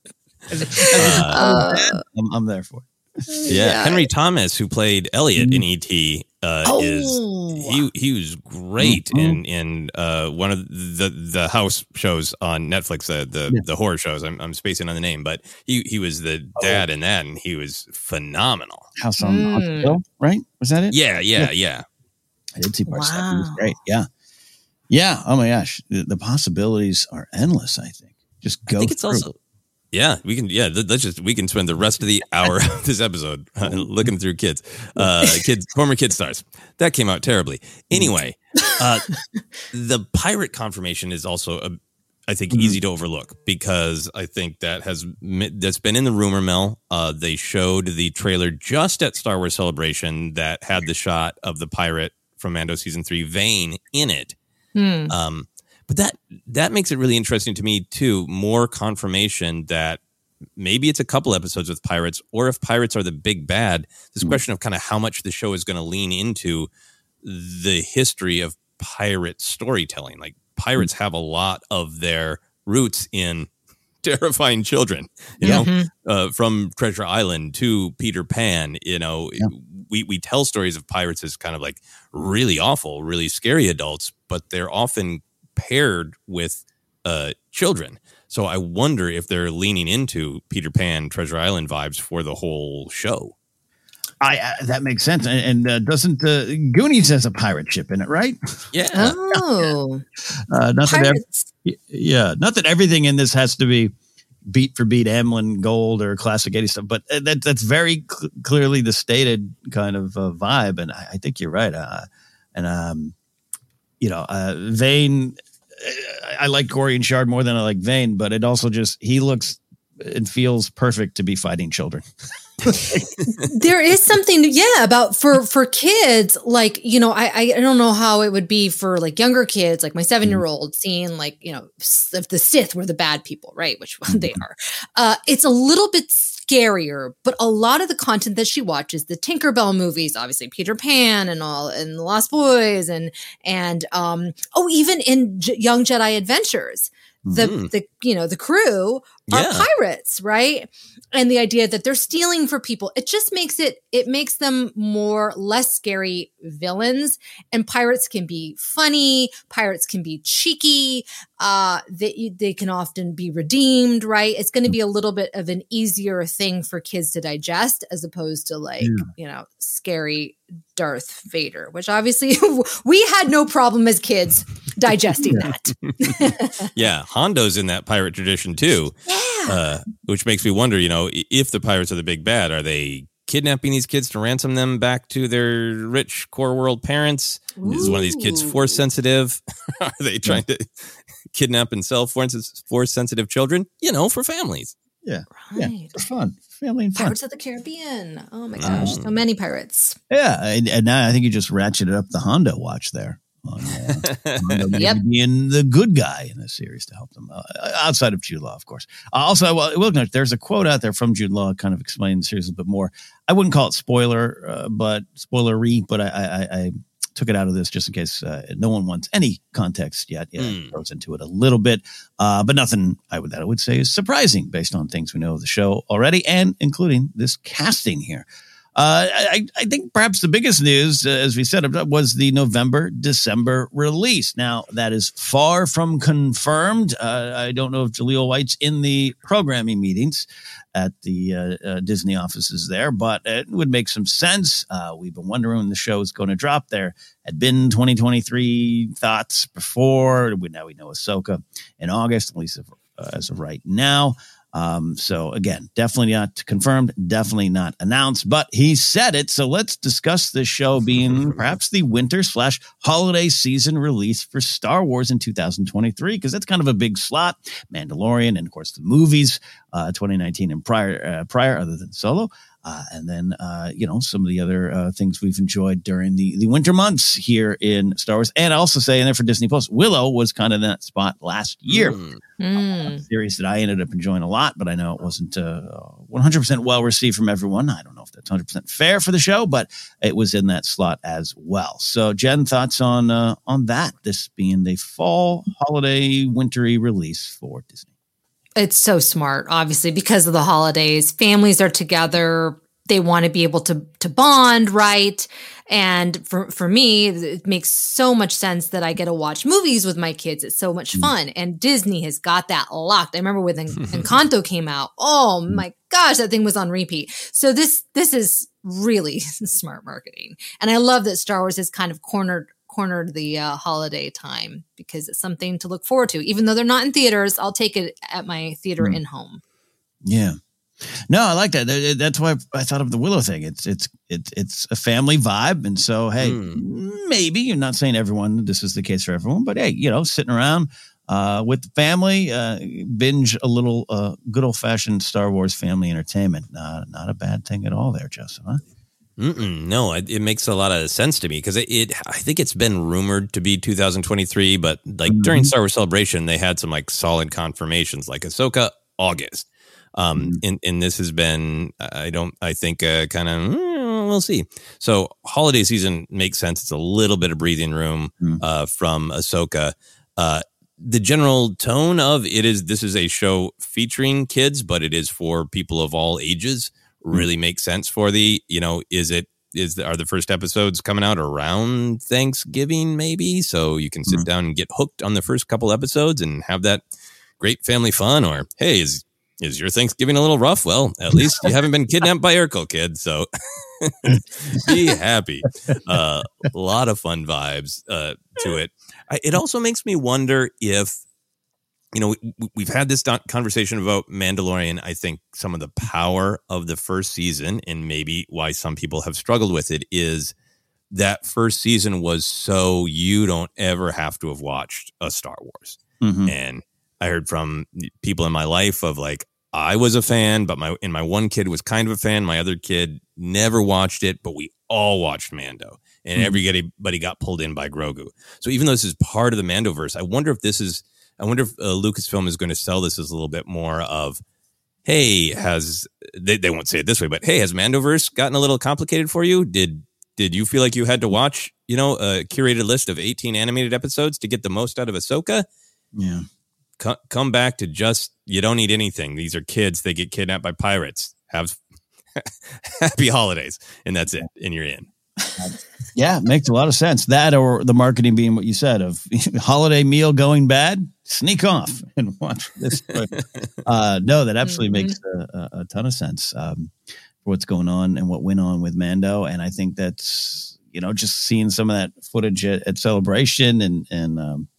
uh, I'm, I'm there for it. Yeah. yeah, Henry Thomas, who played Elliot in E T, uh, oh. is he he was great mm-hmm. in in uh, one of the the house shows on Netflix, the the, yeah. the horror shows. I'm I'm spacing on the name, but he he was the dad oh. in that, and he was phenomenal. House on mm. Haunted Hill, right? Was that it? Yeah, yeah, yeah. yeah. I did see part wow. seven. It was great. Yeah, yeah. Oh my gosh, the, the possibilities are endless. I think just go. I think it's through. also. Yeah, we can. Yeah, let's just we can spend the rest of the hour of this episode uh, looking through kids, uh, kids, former kid stars. That came out terribly. Anyway, uh, the pirate confirmation is also, a, I think, mm-hmm. easy to overlook because I think that has that's been in the rumor mill. Uh, they showed the trailer just at Star Wars Celebration that had the shot of the pirate from Mando season three, Vane, in it. Mm. Um, But that that makes it really interesting to me, too. More confirmation that maybe it's a couple episodes with pirates, or if pirates are the big bad, this mm. question of kind of how much the show is going to lean into the history of pirate storytelling. Like pirates mm. have a lot of their roots in terrifying children, you yeah. know, mm-hmm. uh, from Treasure Island to Peter Pan. You know, yeah. we, we tell stories of pirates as kind of like really awful, really scary adults, but they're often paired with uh, children. So I wonder if they're leaning into Peter Pan, Treasure Island vibes for the whole show. I uh, that makes sense. And, and uh, doesn't uh, Goonies has a pirate ship in it, right? Yeah. Oh, uh, not that every, yeah, not that everything in this has to be beat for beat Amblin Gold or classic eighties stuff, but that that's very cl- clearly the stated kind of uh, vibe. And I, I think you're right. Uh, and um. You know, uh, Vane, I like Gorian Shard more than I like Vane, but it also just, he looks and feels perfect to be fighting children. There is something, yeah, about for, for kids, like, you know, I, I don't know how it would be for like younger kids, like my seven-year-old mm. seeing like, you know, if the Sith were the bad people, right? Which mm-hmm. they are. Uh, it's a little bit scarier, but a lot of the content that she watches, the Tinkerbell movies, obviously Peter Pan and all, and the Lost Boys, and and um oh, even in J- Young Jedi Adventures, the mm-hmm. the you know the crew are yeah. pirates, right? And the idea that they're stealing for people, it just makes it it makes them more less scary villains. And pirates can be funny, pirates can be cheeky, uh, they they can often be redeemed, right? It's going to be a little bit of an easier thing for kids to digest as opposed to like, yeah. you know, scary Darth Vader, which obviously we had no problem as kids digesting that. Yeah, Hondo's in that pirate tradition too. Yeah. Uh, which makes me wonder, you know, if the pirates are the big bad, are they kidnapping these kids to ransom them back to their rich core world parents? Ooh. Is one of these kids force sensitive? Are they trying yeah. to kidnap and sell force sensitive children? You know, for families. Yeah, right. yeah, for fun, family and fun. Pirates of the Caribbean. Oh my gosh, um, so many pirates. Yeah, and, and now I think you just ratcheted up the Hondo watch there. On, uh, Hondo yep. being the good guy in this series to help them uh, outside of Jude Law, of course. Uh, also, well, will note there's a quote out there from Jude Law kind of explaining the series a little bit more. I wouldn't call it spoiler, uh, but spoilery, but I, I, I took it out of this just in case uh, no one wants any context yet. Yeah, mm. throws into it a little bit, uh, but nothing I would that I would say is surprising based on things we know of the show already, and including this casting here. Uh, I, I think perhaps the biggest news, uh, as we said, was the November, December release. Now, that is far from confirmed. Uh, I don't know if Jaleel White's in the programming meetings at the uh, uh, Disney offices there, but it would make some sense. Uh, we've been wondering when the show is going to drop. There had been twenty twenty-three thoughts before. We, now we know Ahsoka in August, at least uh, as of right now. Um, so again, definitely not confirmed, definitely not announced, but he said it. So let's discuss this show being perhaps the winter slash holiday season release for Star Wars in two thousand twenty-three, because that's kind of a big slot. Mandalorian and of course the movies, uh, twenty nineteen and prior, uh, prior other than Solo. Uh, and then, uh, you know, some of the other uh, things we've enjoyed during the, the winter months here in Star Wars. And I also say, and then for Disney Plus, Willow was kind of in that spot last year. Mm. Uh, a series that I ended up enjoying a lot, but I know it wasn't uh, one hundred percent well received from everyone. I don't know if that's one hundred percent fair for the show, but it was in that slot as well. So, Jen, thoughts on uh, on that, this being the fall, holiday, wintry release for Disney? It's so smart, obviously, because of the holidays. Families are together. They want to be able to to bond, right? And for, for me, it makes so much sense that I get to watch movies with my kids. It's so much fun. And Disney has got that locked. I remember when Encanto came out. Oh my gosh, that thing was on repeat. So this this is really smart marketing. And I love that Star Wars has kind of cornered cornered the uh, holiday time, because it's something to look forward to. Even though they're not in theaters, I'll take it at my theater mm. in home. Yeah. No, I like that. That's why I thought of the Willow thing. It's it's it's it's a family vibe, and so hey, mm. maybe you're not saying everyone. This is the case for everyone, but hey, you know, sitting around uh, with the family, uh, binge a little uh, good old fashioned Star Wars family entertainment. Uh, not a bad thing at all, there, Joseph. Huh? Mm-mm, no, it, it makes a lot of sense to me, because it, it, I think it's been rumored to be two thousand twenty-three, but like mm-hmm. during Star Wars Celebration, they had some like solid confirmations, like Ahsoka August. Um, mm-hmm. and, and this has been, I don't, I think, uh, kind of, mm, we'll see. So holiday season makes sense. It's a little bit of breathing room, mm-hmm. uh, from Ahsoka. Uh, the general tone of it is, this is a show featuring kids, but it is for people of all ages. Really makes sense for the, you know, is it, is the, are the first episodes coming out around Thanksgiving maybe? So you can sit mm-hmm. down and get hooked on the first couple episodes and have that great family fun. Or, hey, is, is your Thanksgiving a little rough? Well, at least you haven't been kidnapped by Urkel, kid. So be happy. Uh, a lot of fun vibes uh, to it. I, it also makes me wonder if, you know, we, we've had this conversation about Mandalorian. I think some of the power of the first season, and maybe why some people have struggled with it, is that first season was so you don't ever have to have watched a Star Wars. Mm-hmm. And I heard from people in my life of like, I was a fan, but my and my one kid was kind of a fan. My other kid never watched it, but we all watched Mando, and mm-hmm. everybody got pulled in by Grogu. So even though this is part of the Mandoverse, I wonder if this is. I wonder if uh, Lucasfilm is going to sell this as a little bit more of, hey, has they, they won't say it this way, but hey, has Mandoverse gotten a little complicated for you? Did did you feel like you had to watch, you know, a curated list of eighteen animated episodes to get the most out of Ahsoka? Yeah. C- come back to just, you don't need anything. These are kids. They get kidnapped by pirates. Have happy holidays. And that's it. And you're in. Yeah, makes a lot of sense. That, or the marketing being what you said of holiday meal going bad, sneak off and watch this. uh, no, that absolutely mm-hmm. makes a, a ton of sense um, for what's going on and what went on with Mando. And I think that's, you know, just seeing some of that footage at, at Celebration and, and um,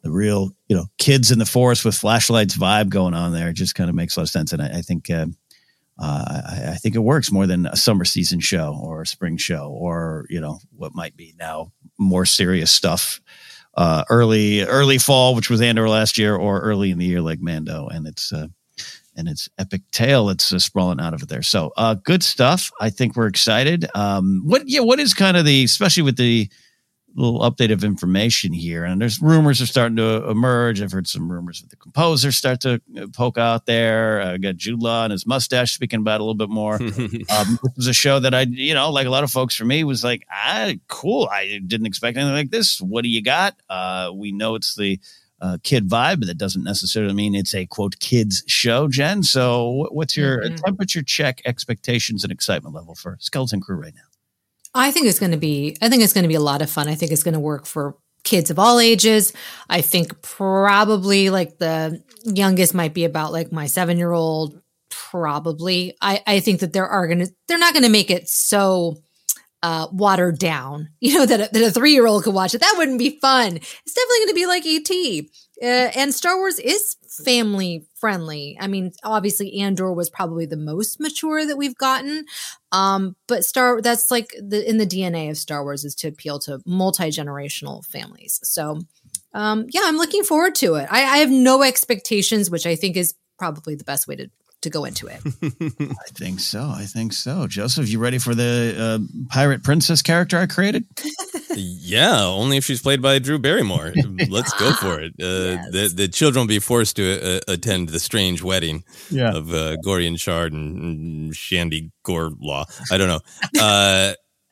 the real, you know, kids in the forest with flashlights vibe going on there. It just kind of makes a lot of sense. And I, I think, uh, uh, I, I think it works more than a summer season show or a spring show or, you know, what might be now more serious stuff, uh, early, early fall, which was Andor last year, or early in the year like Mando. And it's, uh, and it's epic tale that's uh, sprawling out of there. So, uh, good stuff. I think we're excited. Um, what, yeah, what is kind of the, especially with the little update of information here, and there's rumors are starting to emerge. I've heard some rumors of the composer start to poke out there. I uh, got Jude Law and his mustache speaking about it a little bit more. um, this was a show that I, you know, like a lot of folks for me was like, ah, cool. I didn't expect anything like this. What do you got? Uh, we know it's the uh, kid vibe, but that doesn't necessarily mean it's a quote kids show, Jen. So what's your mm-hmm. temperature check expectations and excitement level for Skeleton Crew right now? I think it's going to be, I think it's going to be a lot of fun. I think it's going to work for kids of all ages. I think probably like the youngest might be about like my seven-year-old, probably. I, I think that there are going to, they're not going to make it so uh, watered down, you know, that a, that a three-year-old could watch it. That wouldn't be fun. It's definitely going to be like E T. Uh, and Star Wars is family friendly. I mean, obviously Andor was probably the most mature that we've gotten. Um, but Star that's like the in the D N A of Star Wars is to appeal to multi-generational families. So um, yeah, I'm looking forward to it. I, I have no expectations, which I think is probably the best way to to go into it. I think so. I think so. Joseph, you ready for the uh, pirate princess character I created? Yeah, only if she's played by Drew Barrymore. Let's go for it. Uh, yes. The the children will be forced to uh, attend the strange wedding yeah. of uh, Gorian Shard and, and Shandy Gorlaw. I don't know. Uh,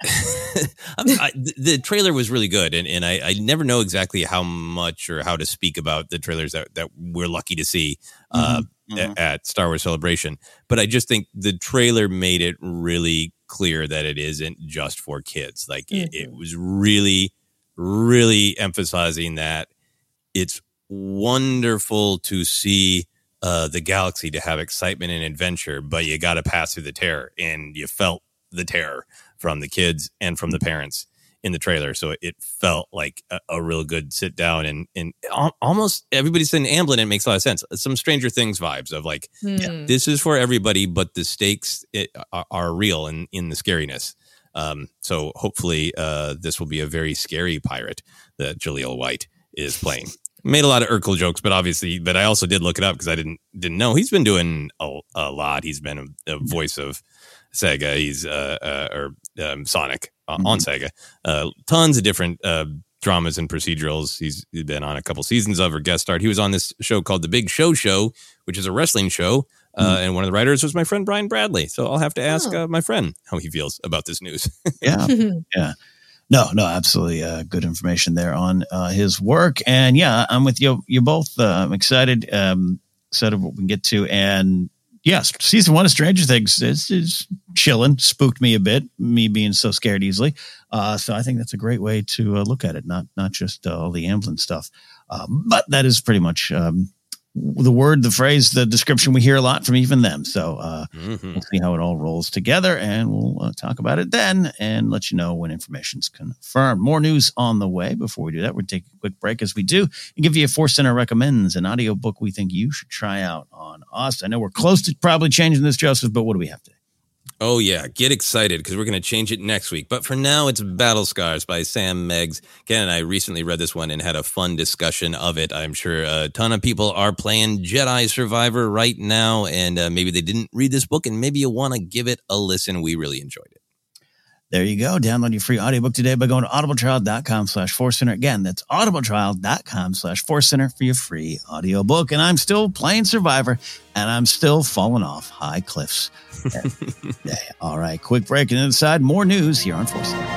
I, the trailer was really good, and, and I, I never know exactly how much or how to speak about the trailers that, that we're lucky to see uh, mm-hmm. Mm-hmm. at Star Wars Celebration. But I just think the trailer made it really clear that it isn't just for kids. Like mm-hmm. it, it was really, really emphasizing that it's wonderful to see uh, the galaxy, to have excitement and adventure, but you got to pass through the terror, and you felt the terror from the kids and from the parents in the trailer. So it felt like a, a real good sit down, and, and almost everybody's saying Amblin. It makes a lot of sense. Some Stranger Things vibes of like, mm. yeah, this is for everybody, but the stakes it, are, are real in, in the scariness. Um, so hopefully uh, this will be a very scary pirate that Jaleel White is playing. Made a lot of Urkel jokes, but obviously, but I also did look it up because I didn't didn't know. He's been doing a, a lot. He's been a, a voice of Sega. He's uh, uh or um, Sonic uh, mm-hmm. on Sega. Uh, tons of different uh, dramas and procedurals. He's been on a couple seasons of or guest starred. He was on this show called The Big Show Show, which is a wrestling show. Uh, mm-hmm. And one of the writers was my friend Brian Bradley. So I'll have to ask oh. uh, my friend how he feels about this news. yeah, yeah. No, no, absolutely. Uh, good information there on uh, his work. And yeah, I'm with you. You're both. Uh, I'm excited. Um, excited what we can get to. And yes, season one of Stranger Things is, is chilling. Spooked me a bit, me being so scared easily. Uh, so I think that's a great way to uh, look at it. Not not just uh, all the Amblin stuff, um, but that is pretty much um, the word, the phrase, the description we hear a lot from even them. So uh, mm-hmm. we'll see how it all rolls together, and we'll uh, talk about it then and let you know when information's confirmed. More news on the way. Before we do that, we're going to take a quick break as we do and give you a Force Center recommends, an audiobook we think you should try out on us. I know we're close to probably changing this, Joseph, but what do we have today? Oh, yeah. Get excited because we're going to change it next week. But for now, it's Battle Scars by Sam Meggs. Ken and I recently read this one and had a fun discussion of it. I'm sure a ton of people are playing Jedi Survivor right now, and uh, maybe they didn't read this book, and maybe you want to give it a listen. We really enjoyed it. There you go. Download your free audiobook today by going to audibletrial.com slash Force Center. Again, that's audibletrial.com slash Force Center for your free audiobook. And I'm still playing Survivor, and I'm still falling off high cliffs. Yeah. All right, quick break and inside more news here on Force Center.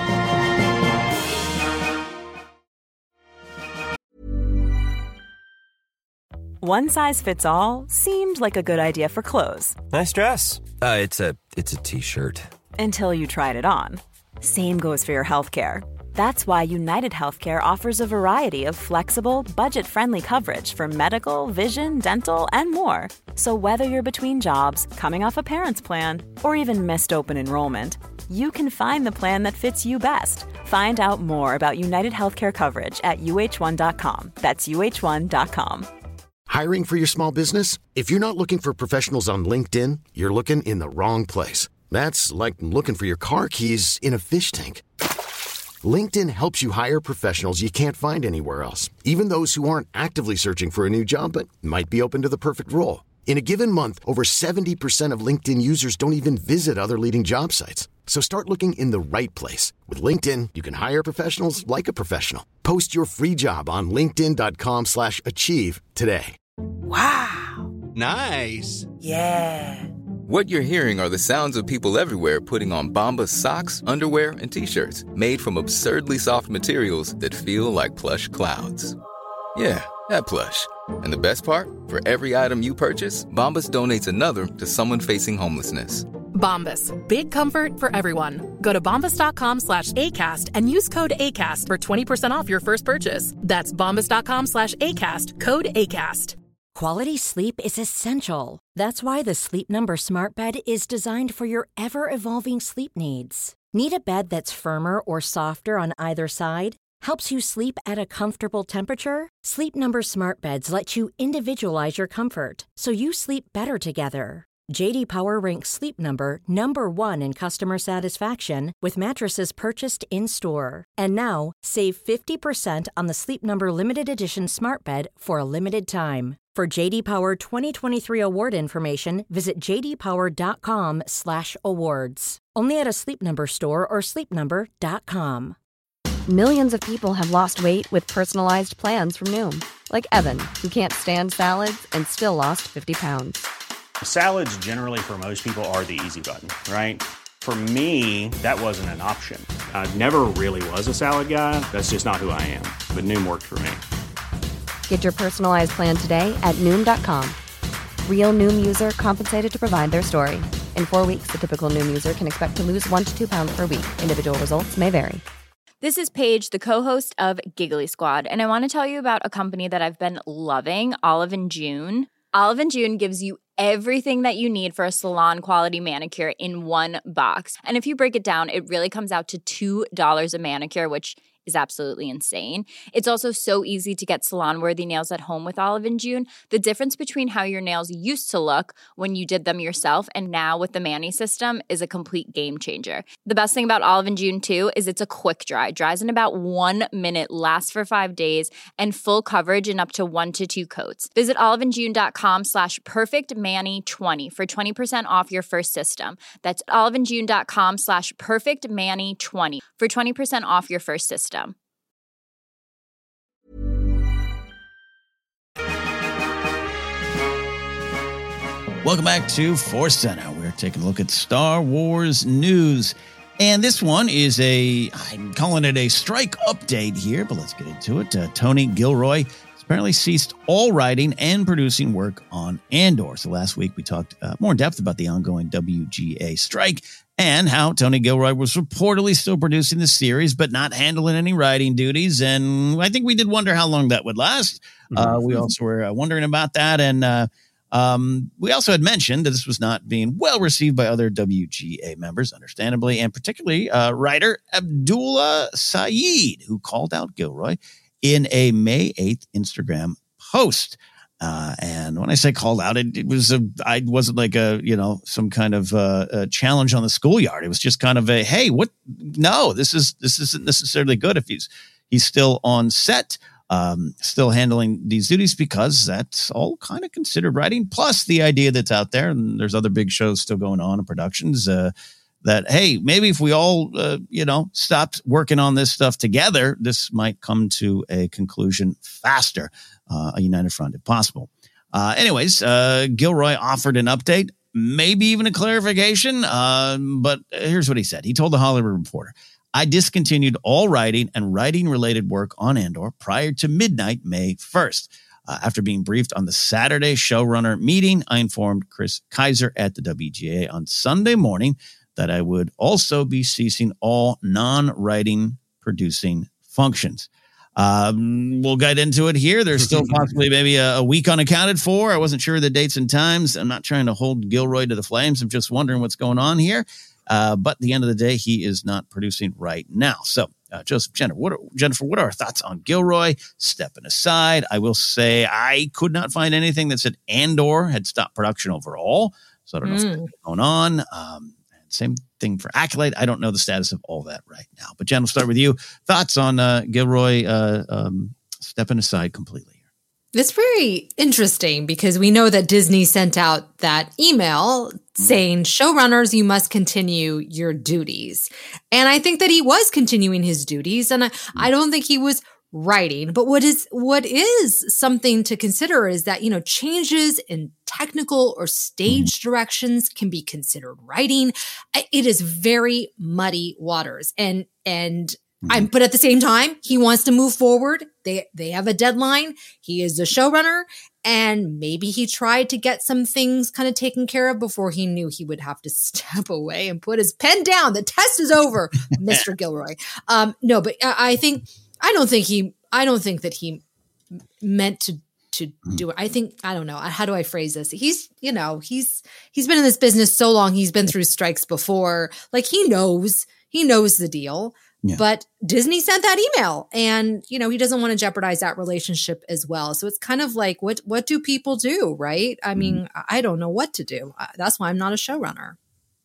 One size fits all seemed like a good idea for clothes. Nice dress. Uh, it's a it's a t-shirt. Until you tried it on. Same goes for your healthcare. That's why United Healthcare offers a variety of flexible, budget-friendly coverage for medical, vision, dental, and more. So whether you're between jobs, coming off a parent's plan, or even missed open enrollment, you can find the plan that fits you best. Find out more about United Healthcare coverage at U H one dot com. That's U H one dot com. Hiring for your small business? If you're not looking for professionals on LinkedIn, you're looking in the wrong place. That's like looking for your car keys in a fish tank. LinkedIn helps you hire professionals you can't find anywhere else, even those who aren't actively searching for a new job but might be open to the perfect role. In a given month, over seventy percent of LinkedIn users don't even visit other leading job sites. So start looking in the right place. With LinkedIn, you can hire professionals like a professional. Post your free job on linkedin dot com slash achieve today. Wow. Nice. Yeah. What you're hearing are the sounds of people everywhere putting on Bombas socks, underwear, and T-shirts made from absurdly soft materials that feel like plush clouds. Yeah, that plush. And the best part? For every item you purchase, Bombas donates another to someone facing homelessness. Bombas. Big comfort for everyone. Go to bombas dot com slash ACAST and use code ACAST for twenty percent off your first purchase. That's bombas dot com slash ACAST. Code ACAST. Quality sleep is essential. That's why the Sleep Number Smart Bed is designed for your ever-evolving sleep needs. Need a bed that's firmer or softer on either side? Helps you sleep at a comfortable temperature? Sleep Number Smart Beds let you individualize your comfort, so you sleep better together. J D Power ranks Sleep Number number one in customer satisfaction with mattresses purchased in-store. And now, save fifty percent on the Sleep Number Limited Edition Smart Bed for a limited time. For J D Power twenty twenty-three award information, visit j d power dot com slash awards. Only at a Sleep Number store or sleep number dot com. Millions of people have lost weight with personalized plans from Noom. Like Evan, who can't stand salads and still lost fifty pounds. Salads generally for most people are the easy button, right? For me, that wasn't an option. I never really was a salad guy. That's just not who I am. But Noom worked for me. Get your personalized plan today at Noom dot com. Real Noom user compensated to provide their story. In four weeks, the typical Noom user can expect to lose one to two pounds per week. Individual results may vary. This is Paige, the co-host of Giggly Squad, and I want to tell you about a company that I've been loving, Olive and June. Olive and June gives you everything that you need for a salon-quality manicure in one box. And if you break it down, it really comes out to two dollars a manicure, which is absolutely insane. It's also so easy to get salon-worthy nails at home with Olive and June. The difference between how your nails used to look when you did them yourself and now with the Mani system is a complete game changer. The best thing about Olive and June, too, is it's a quick dry. Dries in about one minute, lasts for five days, and full coverage in up to one to two coats. Visit oliveandjune.com slash perfectmani20 for twenty percent off your first system. That's oliveandjune.com slash perfectmani20 for twenty percent off your first system. Welcome back to Force Center. We're taking a look at Star Wars news. And this one is a, I'm calling it a strike update here, but let's get into it. Uh, Tony Gilroy has apparently ceased all writing and producing work on Andor. So last week we talked uh, more in depth about the ongoing W G A strike and how Tony Gilroy was reportedly still producing the series, but not handling any writing duties. And I think we did wonder how long that would last. Mm-hmm. Uh, we also were uh, wondering about that. And uh, um, we also had mentioned that this was not being well received by other W G A members, understandably, and particularly uh, writer Abdullah Saeed, who called out Gilroy in a May eighth Instagram post. Uh, and when I say called out, it, it was a, I wasn't like a, you know, some kind of uh, a challenge on the schoolyard. It was just kind of a, hey, what? No, this is, this isn't necessarily good if he's, he's still on set, um, still handling these duties, because that's all kind of considered writing. Plus the idea that's out there, and there's other big shows still going on in productions, uh, that, hey, maybe if we all, uh, you know, stopped working on this stuff together, this might come to a conclusion faster, uh, a united front if possible. Uh, anyways, uh, Gilroy offered an update, maybe even a clarification, uh, but here's what he said. He told the Hollywood Reporter, I discontinued all writing and writing-related work on Andor prior to midnight, May first. Uh, after being briefed on the Saturday showrunner meeting, I informed Chris Kaiser at the W G A on Sunday morning that I would also be ceasing all non-writing producing functions. Um, we'll get into it here. There's still possibly maybe a, a week unaccounted for. I wasn't sure of the dates and times. I'm not trying to hold Gilroy to the flames. I'm just wondering what's going on here. Uh, but at the end of the day, he is not producing right now. So, uh, Joseph, Jennifer what, are, Jennifer, what are our thoughts on Gilroy stepping aside? I will say I could not find anything that said Andor had stopped production overall. So I don't know mm. what's going on. Um, same thing for Acolyte. I don't know the status of all that right now. But Jen, we'll start with you. Thoughts on uh, Gilroy uh, um, stepping aside completely? It's very interesting because we know that Disney sent out that email saying, showrunners, you must continue your duties. And I think that he was continuing his duties. And I, I don't think he was writing. But what is what is something to consider is that, you know, changes in technical or stage directions can be considered writing. It is very muddy waters. And and I'm, but at the same time, he wants to move forward. They they have a deadline. He is the showrunner, and maybe he tried to get some things kind of taken care of before he knew he would have to step away and put his pen down. The test is over, Mister Gilroy. Um, no, but I, I think I don't think he. I don't think that he meant to to do it. I think I don't know. How do I phrase this? He's you know he's he's been in this business so long. He's been through strikes before. Like he knows he knows the deal. Yeah. But Disney sent that email and, you know, he doesn't want to jeopardize that relationship as well. So it's kind of like, what what do people do, right? I mean, mm. I don't know what to do. That's why I'm not a showrunner.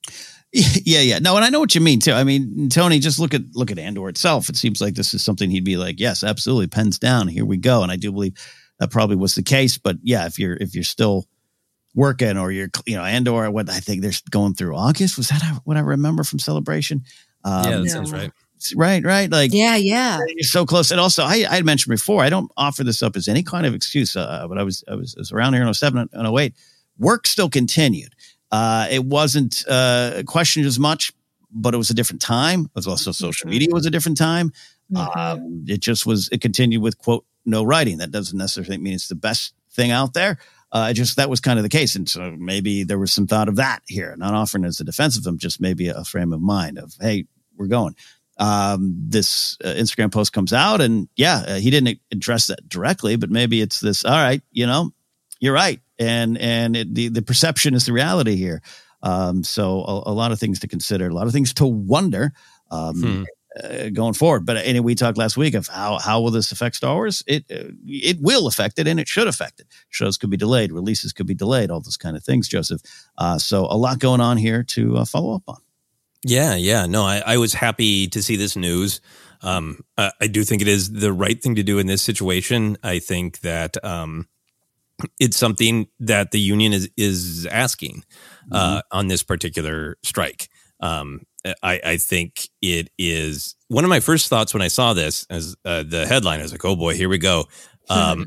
Yeah, yeah. No, and I know what you mean, too. I mean, Tony, just look at look at Andor itself. It seems like this is something he'd be like, yes, absolutely, pens down, here we go. And I do believe that probably was the case. But yeah, if you're if you're still working or you're, you know, Andor, what I think they're going through August, was that what I remember from Celebration? Um, yeah, that sounds right. Right, right. Like, yeah, yeah. You're so close. And also, I, I had mentioned before, I don't offer this up as any kind of excuse, uh, but I was, I was, I was around here in oh seven and oh eight. Work still continued. Uh, it wasn't uh, questioned as much, but it was a different time. It was also social media was a different time. Mm-hmm. Um, it just was, it continued with, quote, no writing. That doesn't necessarily mean it's the best thing out there. Uh, just that was kind of the case. And so maybe there was some thought of that here, not offering as a defense of them, just maybe a frame of mind of, hey, we're going. Um, this uh, Instagram post comes out and yeah, uh, he didn't address that directly, but maybe it's this, all right, you know, you're right. And, and it, the, the perception is the reality here. Um, so a, a lot of things to consider, a lot of things to wonder, um, hmm. uh, going forward. But anyway, we talked last week of how, how will this affect Star Wars? It, uh, it will affect it and it should affect it. Shows could be delayed, releases could be delayed, all those kind of things, Joseph. Uh, so a lot going on here to uh, follow up on. Yeah, yeah. No, I, I was happy to see this news. Um, uh, I do think it is the right thing to do in this situation. I think that um, it's something that the union is is asking uh, mm-hmm. on this particular strike. Um, I, I think it is one of my first thoughts when I saw this as uh, the headline. I was like, oh boy, here we go. Um,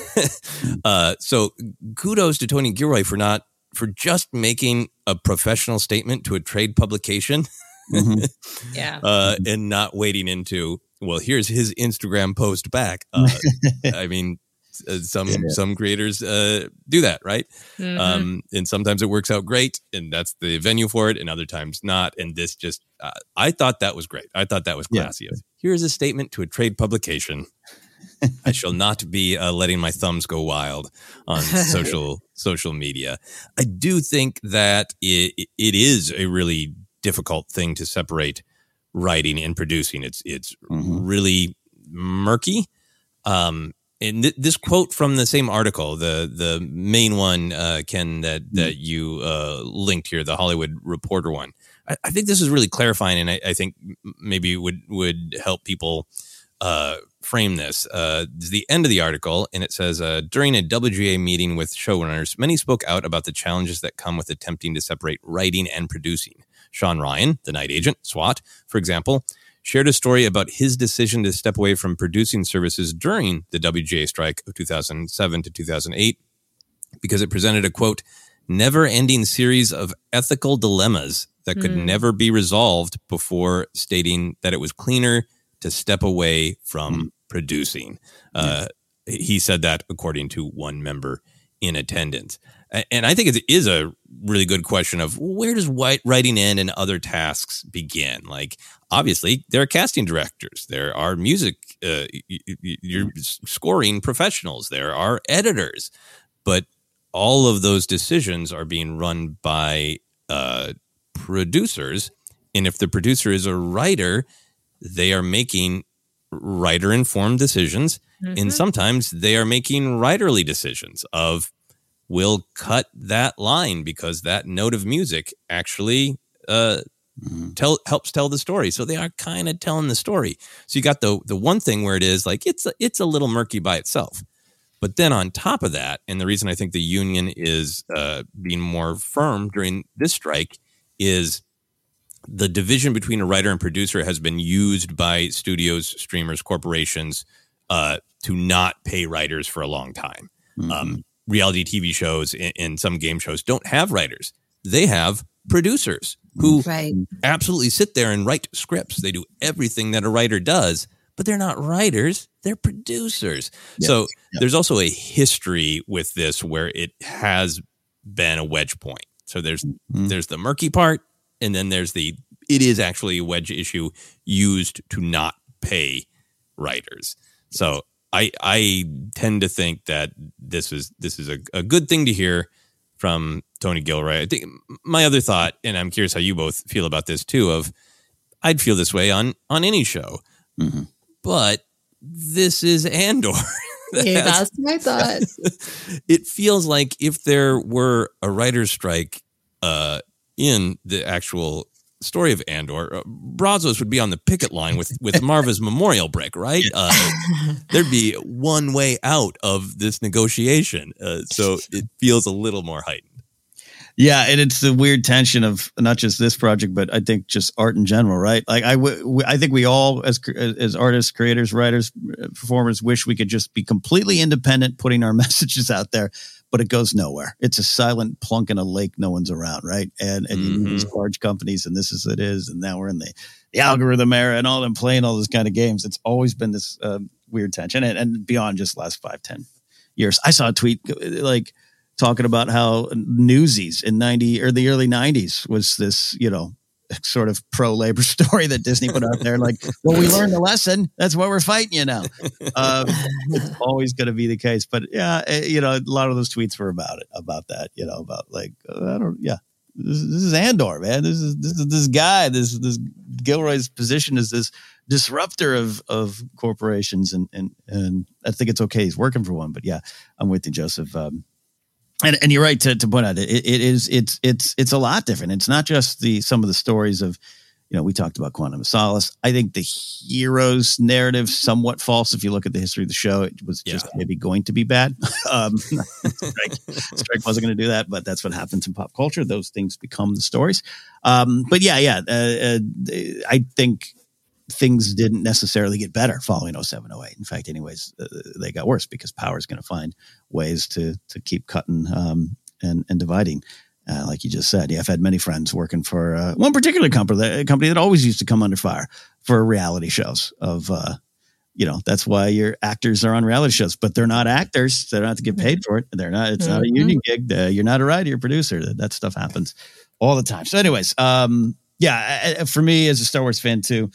uh, so kudos to Tony Gilroy for not for just making a professional statement to a trade publication mm-hmm. yeah, uh, and not wading into, well, here's his Instagram post back. Uh, I mean, uh, some yeah. some creators uh, do that, right? Mm-hmm. Um, and sometimes it works out great, and that's the venue for it, and other times not. And this just, uh, I thought that was great. I thought that was classy. Yeah. Here's a statement to a trade publication. I shall not be uh, letting my thumbs go wild on social social media. I do think that it, it is a really difficult thing to separate writing and producing. It's it's mm-hmm. really murky. Um, and th- this quote from the same article, the the main one, uh, Ken, that that you uh, linked here, the Hollywood Reporter one. I, I think this is really clarifying, and I, I think maybe would would help people Uh, frame this. Uh, this is the end of the article, and it says, uh, during a W G A meeting with showrunners, many spoke out about the challenges that come with attempting to separate writing and producing. Sean Ryan, the night agent, SWAT, for example, shared a story about his decision to step away from producing services during the W G A strike of two thousand seven to two thousand eight because it presented a, quote, never-ending series of ethical dilemmas that could mm. never be resolved, before stating that it was cleaner to step away from mm. producing. Uh, he said that according to one member in attendance. And I think it is a really good question of, where does writing end and other tasks begin? Like, obviously, there are casting directors. There are music, uh, you're scoring professionals. There are editors. But all of those decisions are being run by uh, producers And if the producer is a writer, they are making writer-informed decisions. Mm-hmm. And sometimes they are making writerly decisions of, we'll cut that line because that note of music actually uh, mm-hmm. tell helps tell the story. So they are kind of telling the story. So you got the the one thing where it is like, it's a, it's a little murky by itself. But then on top of that, and the reason I think the union is uh, being more firm during this strike is the division between a writer and producer has been used by studios, streamers, corporations uh, to not pay writers for a long time. Mm-hmm. Um, reality T V shows and, and some game shows don't have writers. They have producers who right. absolutely sit there and write scripts. They do everything that a writer does, but they're not writers. They're producers. Yep. So yep. there's also a history with this where it has been a wedge point. So there's mm-hmm. there's the murky part, and then there's the, it is actually a wedge issue used to not pay writers. So I I tend to think that this is this is a, a good thing to hear from Tony Gilroy. I think my other thought, and I'm curious how you both feel about this too, of I'd feel this way on, on any show, mm-hmm. but this is Andor. Yeah, that's my thought. It feels like if there were a writer's strike uh, in the actual story of Andor, uh, Brazos would be on the picket line with, with Marva's memorial brick, right? Uh, there'd be one way out of this negotiation. Uh, so it feels a little more heightened. Yeah, and it's the weird tension of not just this project, but I think just art in general, right? Like I, w- I think we all, as as artists, creators, writers, performers, wish we could just be completely independent, putting our messages out there, but it goes nowhere. It's a silent plunk in a lake, no one's around, right? And and mm-hmm. you need these large companies, and this is it is, and now we're in the, the algorithm era and all them playing all those kind of games. It's always been this uh, weird tension, and, and beyond just last five, ten years. I saw a tweet like, talking about how Newsies in ninety or the early nineties was this, you know, sort of pro-labor story that Disney put out there. Like, well, we learned the lesson. That's why we're fighting you now. Um, it's always going to be the case. But yeah, you know, a lot of those tweets were about it, about that, you know, about like, I don't, yeah, this, this is Andor, man. This is, this is this guy, this, this Gilroy's position is this disruptor of, of corporations. And, and, and I think it's okay. He's working for one, but yeah, I'm with you, Joseph. Um, And, and you're right to, to point out it, it is it's it's it's a lot different. It's not just the some of the stories of, you know, we talked about Quantum of Solace. I think the hero's narrative somewhat false. If you look at the history of the show, it was just yeah. maybe going to be bad. um, Strike, Strike wasn't going to do that, but that's what happens in pop culture. Those things become the stories. Um, but yeah, yeah, uh, uh, I think things didn't necessarily get better following oh seven oh eight. In fact, anyways, uh, they got worse because power is going to find ways to to keep cutting um, and, and dividing. Uh, like you just said, yeah, I've had many friends working for uh, one particular company, a company that always used to come under fire for reality shows of, uh, you know, that's why your actors are on reality shows, but they're not actors. They don't have to get paid for it. They're not, it's mm-hmm. not a union gig. Uh, you're not a writer, you're a producer. That, that stuff happens all the time. So anyways, um, yeah, for me as a Star Wars fan too,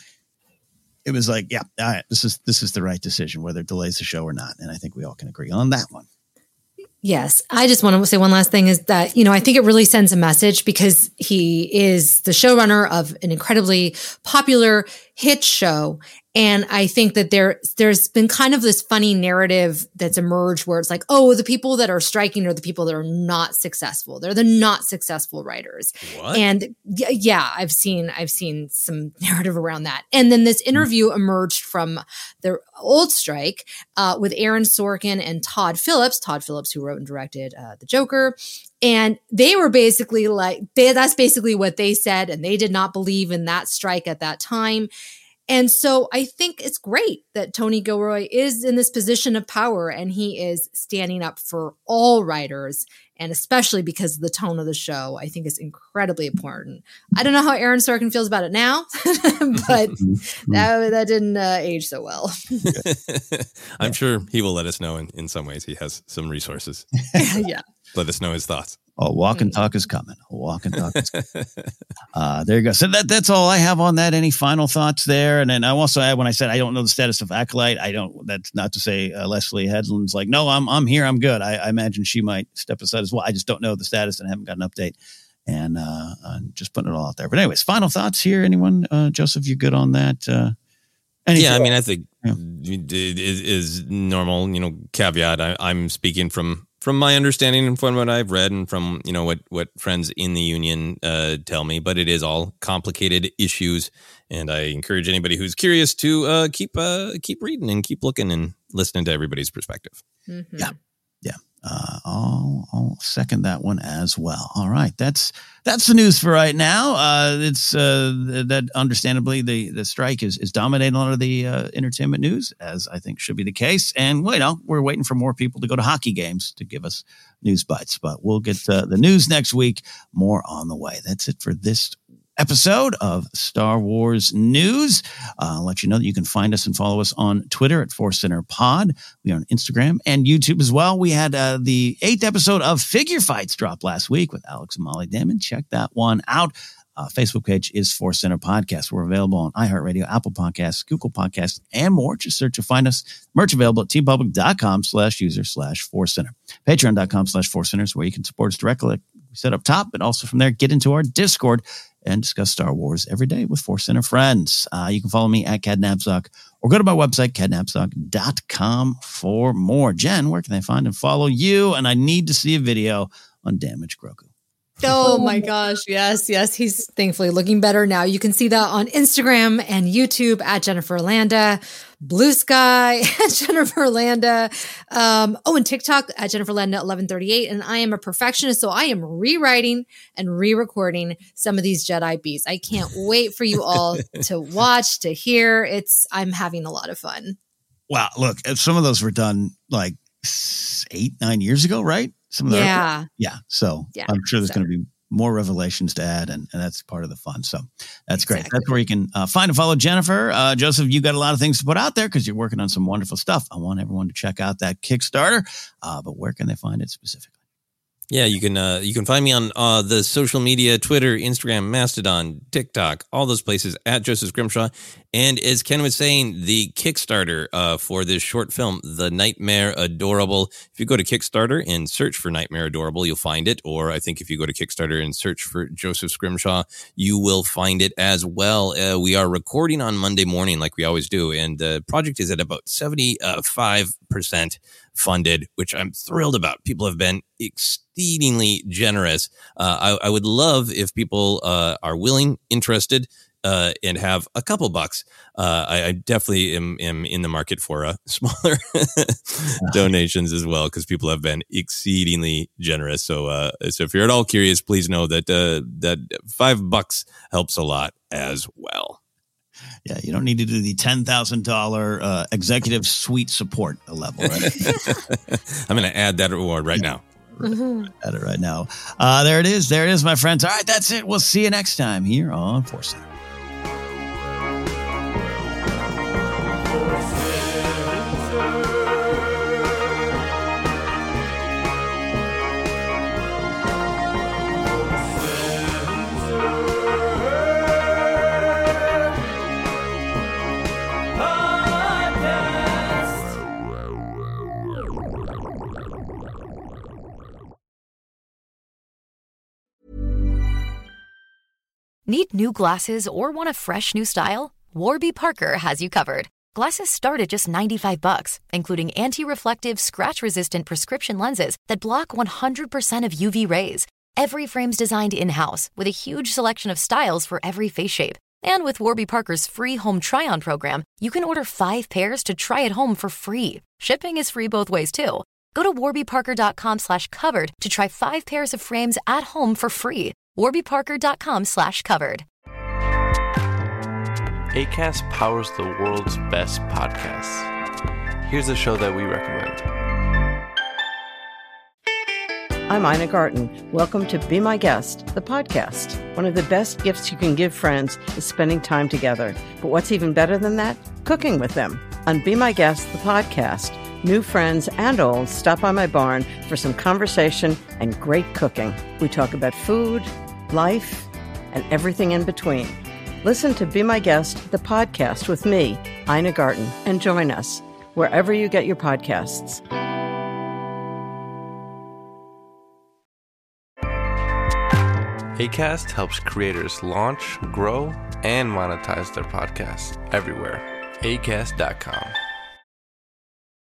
it was like, yeah, all right, this is this is the right decision, whether it delays the show or not. And I think we all can agree on that one. Yes. I just want to say one last thing is that, you know, I think it really sends a message because he is the showrunner of an incredibly popular hit show. And I think that there, there's been kind of this funny narrative that's emerged where it's like, oh, the people that are striking are the people that are not successful. They're the not successful writers. What? And yeah, I've seen, I've seen some narrative around that. And then this interview emerged from the old strike uh, with Aaron Sorkin and Todd Phillips, Todd Phillips, who wrote and directed uh, The Joker. And they were basically like, they, that's basically what they said. And they did not believe in that strike at that time. And so I think it's great that Tony Gilroy is in this position of power and he is standing up for all writers, and especially because of the tone of the show, I think is incredibly important. I don't know how Aaron Sorkin feels about it now, but that, that didn't uh, age so well. I'm sure he will let us know in, in some ways. He has some resources. Yeah. Let us know his thoughts. Oh, walk and talk is coming. Walk and talk is coming. Uh, there you go. So that that's all I have on that. Any final thoughts there? And then I also add, when I said I don't know the status of Acolyte, I don't. That's not to say uh, Leslie Headland's like, no, I'm I'm here, I'm good. I, I imagine she might step aside as well. I just don't know the status and I haven't got an update. and uh, uh, just putting it all out there. But anyways, final thoughts here. Anyone? Uh, Joseph, you good on that? Uh, yeah, I mean, I think yeah. it is, is normal, you know, caveat. I, I'm speaking from from my understanding and from what I've read and from, you know, what, what friends in the union uh, tell me, but it is all complicated issues. And I encourage anybody who's curious to uh, keep uh, keep reading and keep looking and listening to everybody's perspective. Mm-hmm. Yeah. Yeah. Uh, I'll, I'll second that one as well. All right. That's that's the news for right now. Uh, it's uh, that understandably the, the strike is, is dominating a lot of the uh, entertainment news, as I think should be the case. And, well, you know, we're waiting for more people to go to hockey games to give us news bites. But we'll get uh, the news next week. More on the way. That's it for this episode of Star Wars News. Uh, I'll let you know that you can find us and follow us on Twitter at Force Center Pod. We are on Instagram and YouTube as well. We had uh, the eighth episode of Figure Fights drop last week with Alex and Molly Damon. Check that one out. Uh, Facebook page is Force Center Podcast. We're available on iHeartRadio, Apple Podcasts, Google Podcasts, and more. Just search to find us. Merch available at tpublic.com slash user slash Force Center. Patreon.com slash Force Center is where you can support us directly, like we said up top, but also from there, get into our Discord and discuss Star Wars every day with Force Center friends. Uh, you can follow me at Cadnapsock or go to my website, cadnapsock dot com for more. Jen, where can they find and follow you? And I need to see a video on Damaged Grogu. Oh my gosh. Yes, yes. He's thankfully looking better now. You can see that on Instagram and YouTube at Jennifer Landa, Blue Sky at Jennifer Landa. Um, oh, and TikTok at Jennifer Landa eleven thirty-eight. And I am a perfectionist, so I am rewriting and re-recording some of these Jedi beats. I can't wait for you all to watch, to hear. It's, I'm having a lot of fun. Wow. Look, some of those were done like eight, nine years ago, right? Some of the yeah. Yeah. So yeah, I'm sure there's so. going to be more revelations to add, and, and that's part of the fun. So that's exactly. great. That's where you can uh, find and follow Jennifer. Uh, Joseph, you got a lot of things to put out there because you're working on some wonderful stuff. I want everyone to check out that Kickstarter, uh, but where can they find it specifically? Yeah, you can uh, you can find me on uh, the social media, Twitter, Instagram, Mastodon, TikTok, all those places at Joseph Scrimshaw. And as Ken was saying, the Kickstarter uh, for this short film, The Nightmare Adorable. If you go to Kickstarter and search for Nightmare Adorable, you'll find it. Or I think if you go to Kickstarter and search for Joseph Scrimshaw, you will find it as well. Uh, we are recording on Monday morning like we always do. And the project is at about seventy-five percent funded, which I'm thrilled about. People have been exceedingly generous. Uh, I, I would love if people uh, are willing, interested, uh, and have a couple bucks. Uh, I, I definitely am, am in the market for uh, smaller donations as well, because people have been exceedingly generous. So, uh, so if you're at all curious, please know that uh, that five bucks helps a lot as well. Yeah, you don't need to do the ten thousand dollars uh, executive suite support level, right? I'm going to add that reward right yeah. now. Mm-hmm. Add it right now. Uh, there it is. There it is, my friends. All right, that's it. We'll see you next time here on Force Center. Need new glasses or want a fresh new style? Warby Parker has you covered. Glasses start at just ninety-five bucks, including anti-reflective, scratch-resistant prescription lenses that block one hundred percent of U V rays. Every frame's designed in-house with a huge selection of styles for every face shape. And with Warby Parker's free home try-on program, you can order five pairs to try at home for free. Shipping is free both ways, too. Go to warbyparker.com slash covered to try five pairs of frames at home for free. warbyparker.com slash covered. Acast powers the world's best podcasts. Here's a show that we recommend. I'm Ina Garten. Welcome to Be My Guest, the podcast. One of the best gifts you can give friends is spending time together. But what's even better than that? Cooking with them. On Be My Guest, the podcast, new friends and old stop by my barn for some conversation and great cooking. We talk about food, life, and everything in between. Listen to Be My Guest, the podcast with me, Ina Garten, and join us wherever you get your podcasts. Acast helps creators launch, grow, and monetize their podcasts everywhere. acast dot com.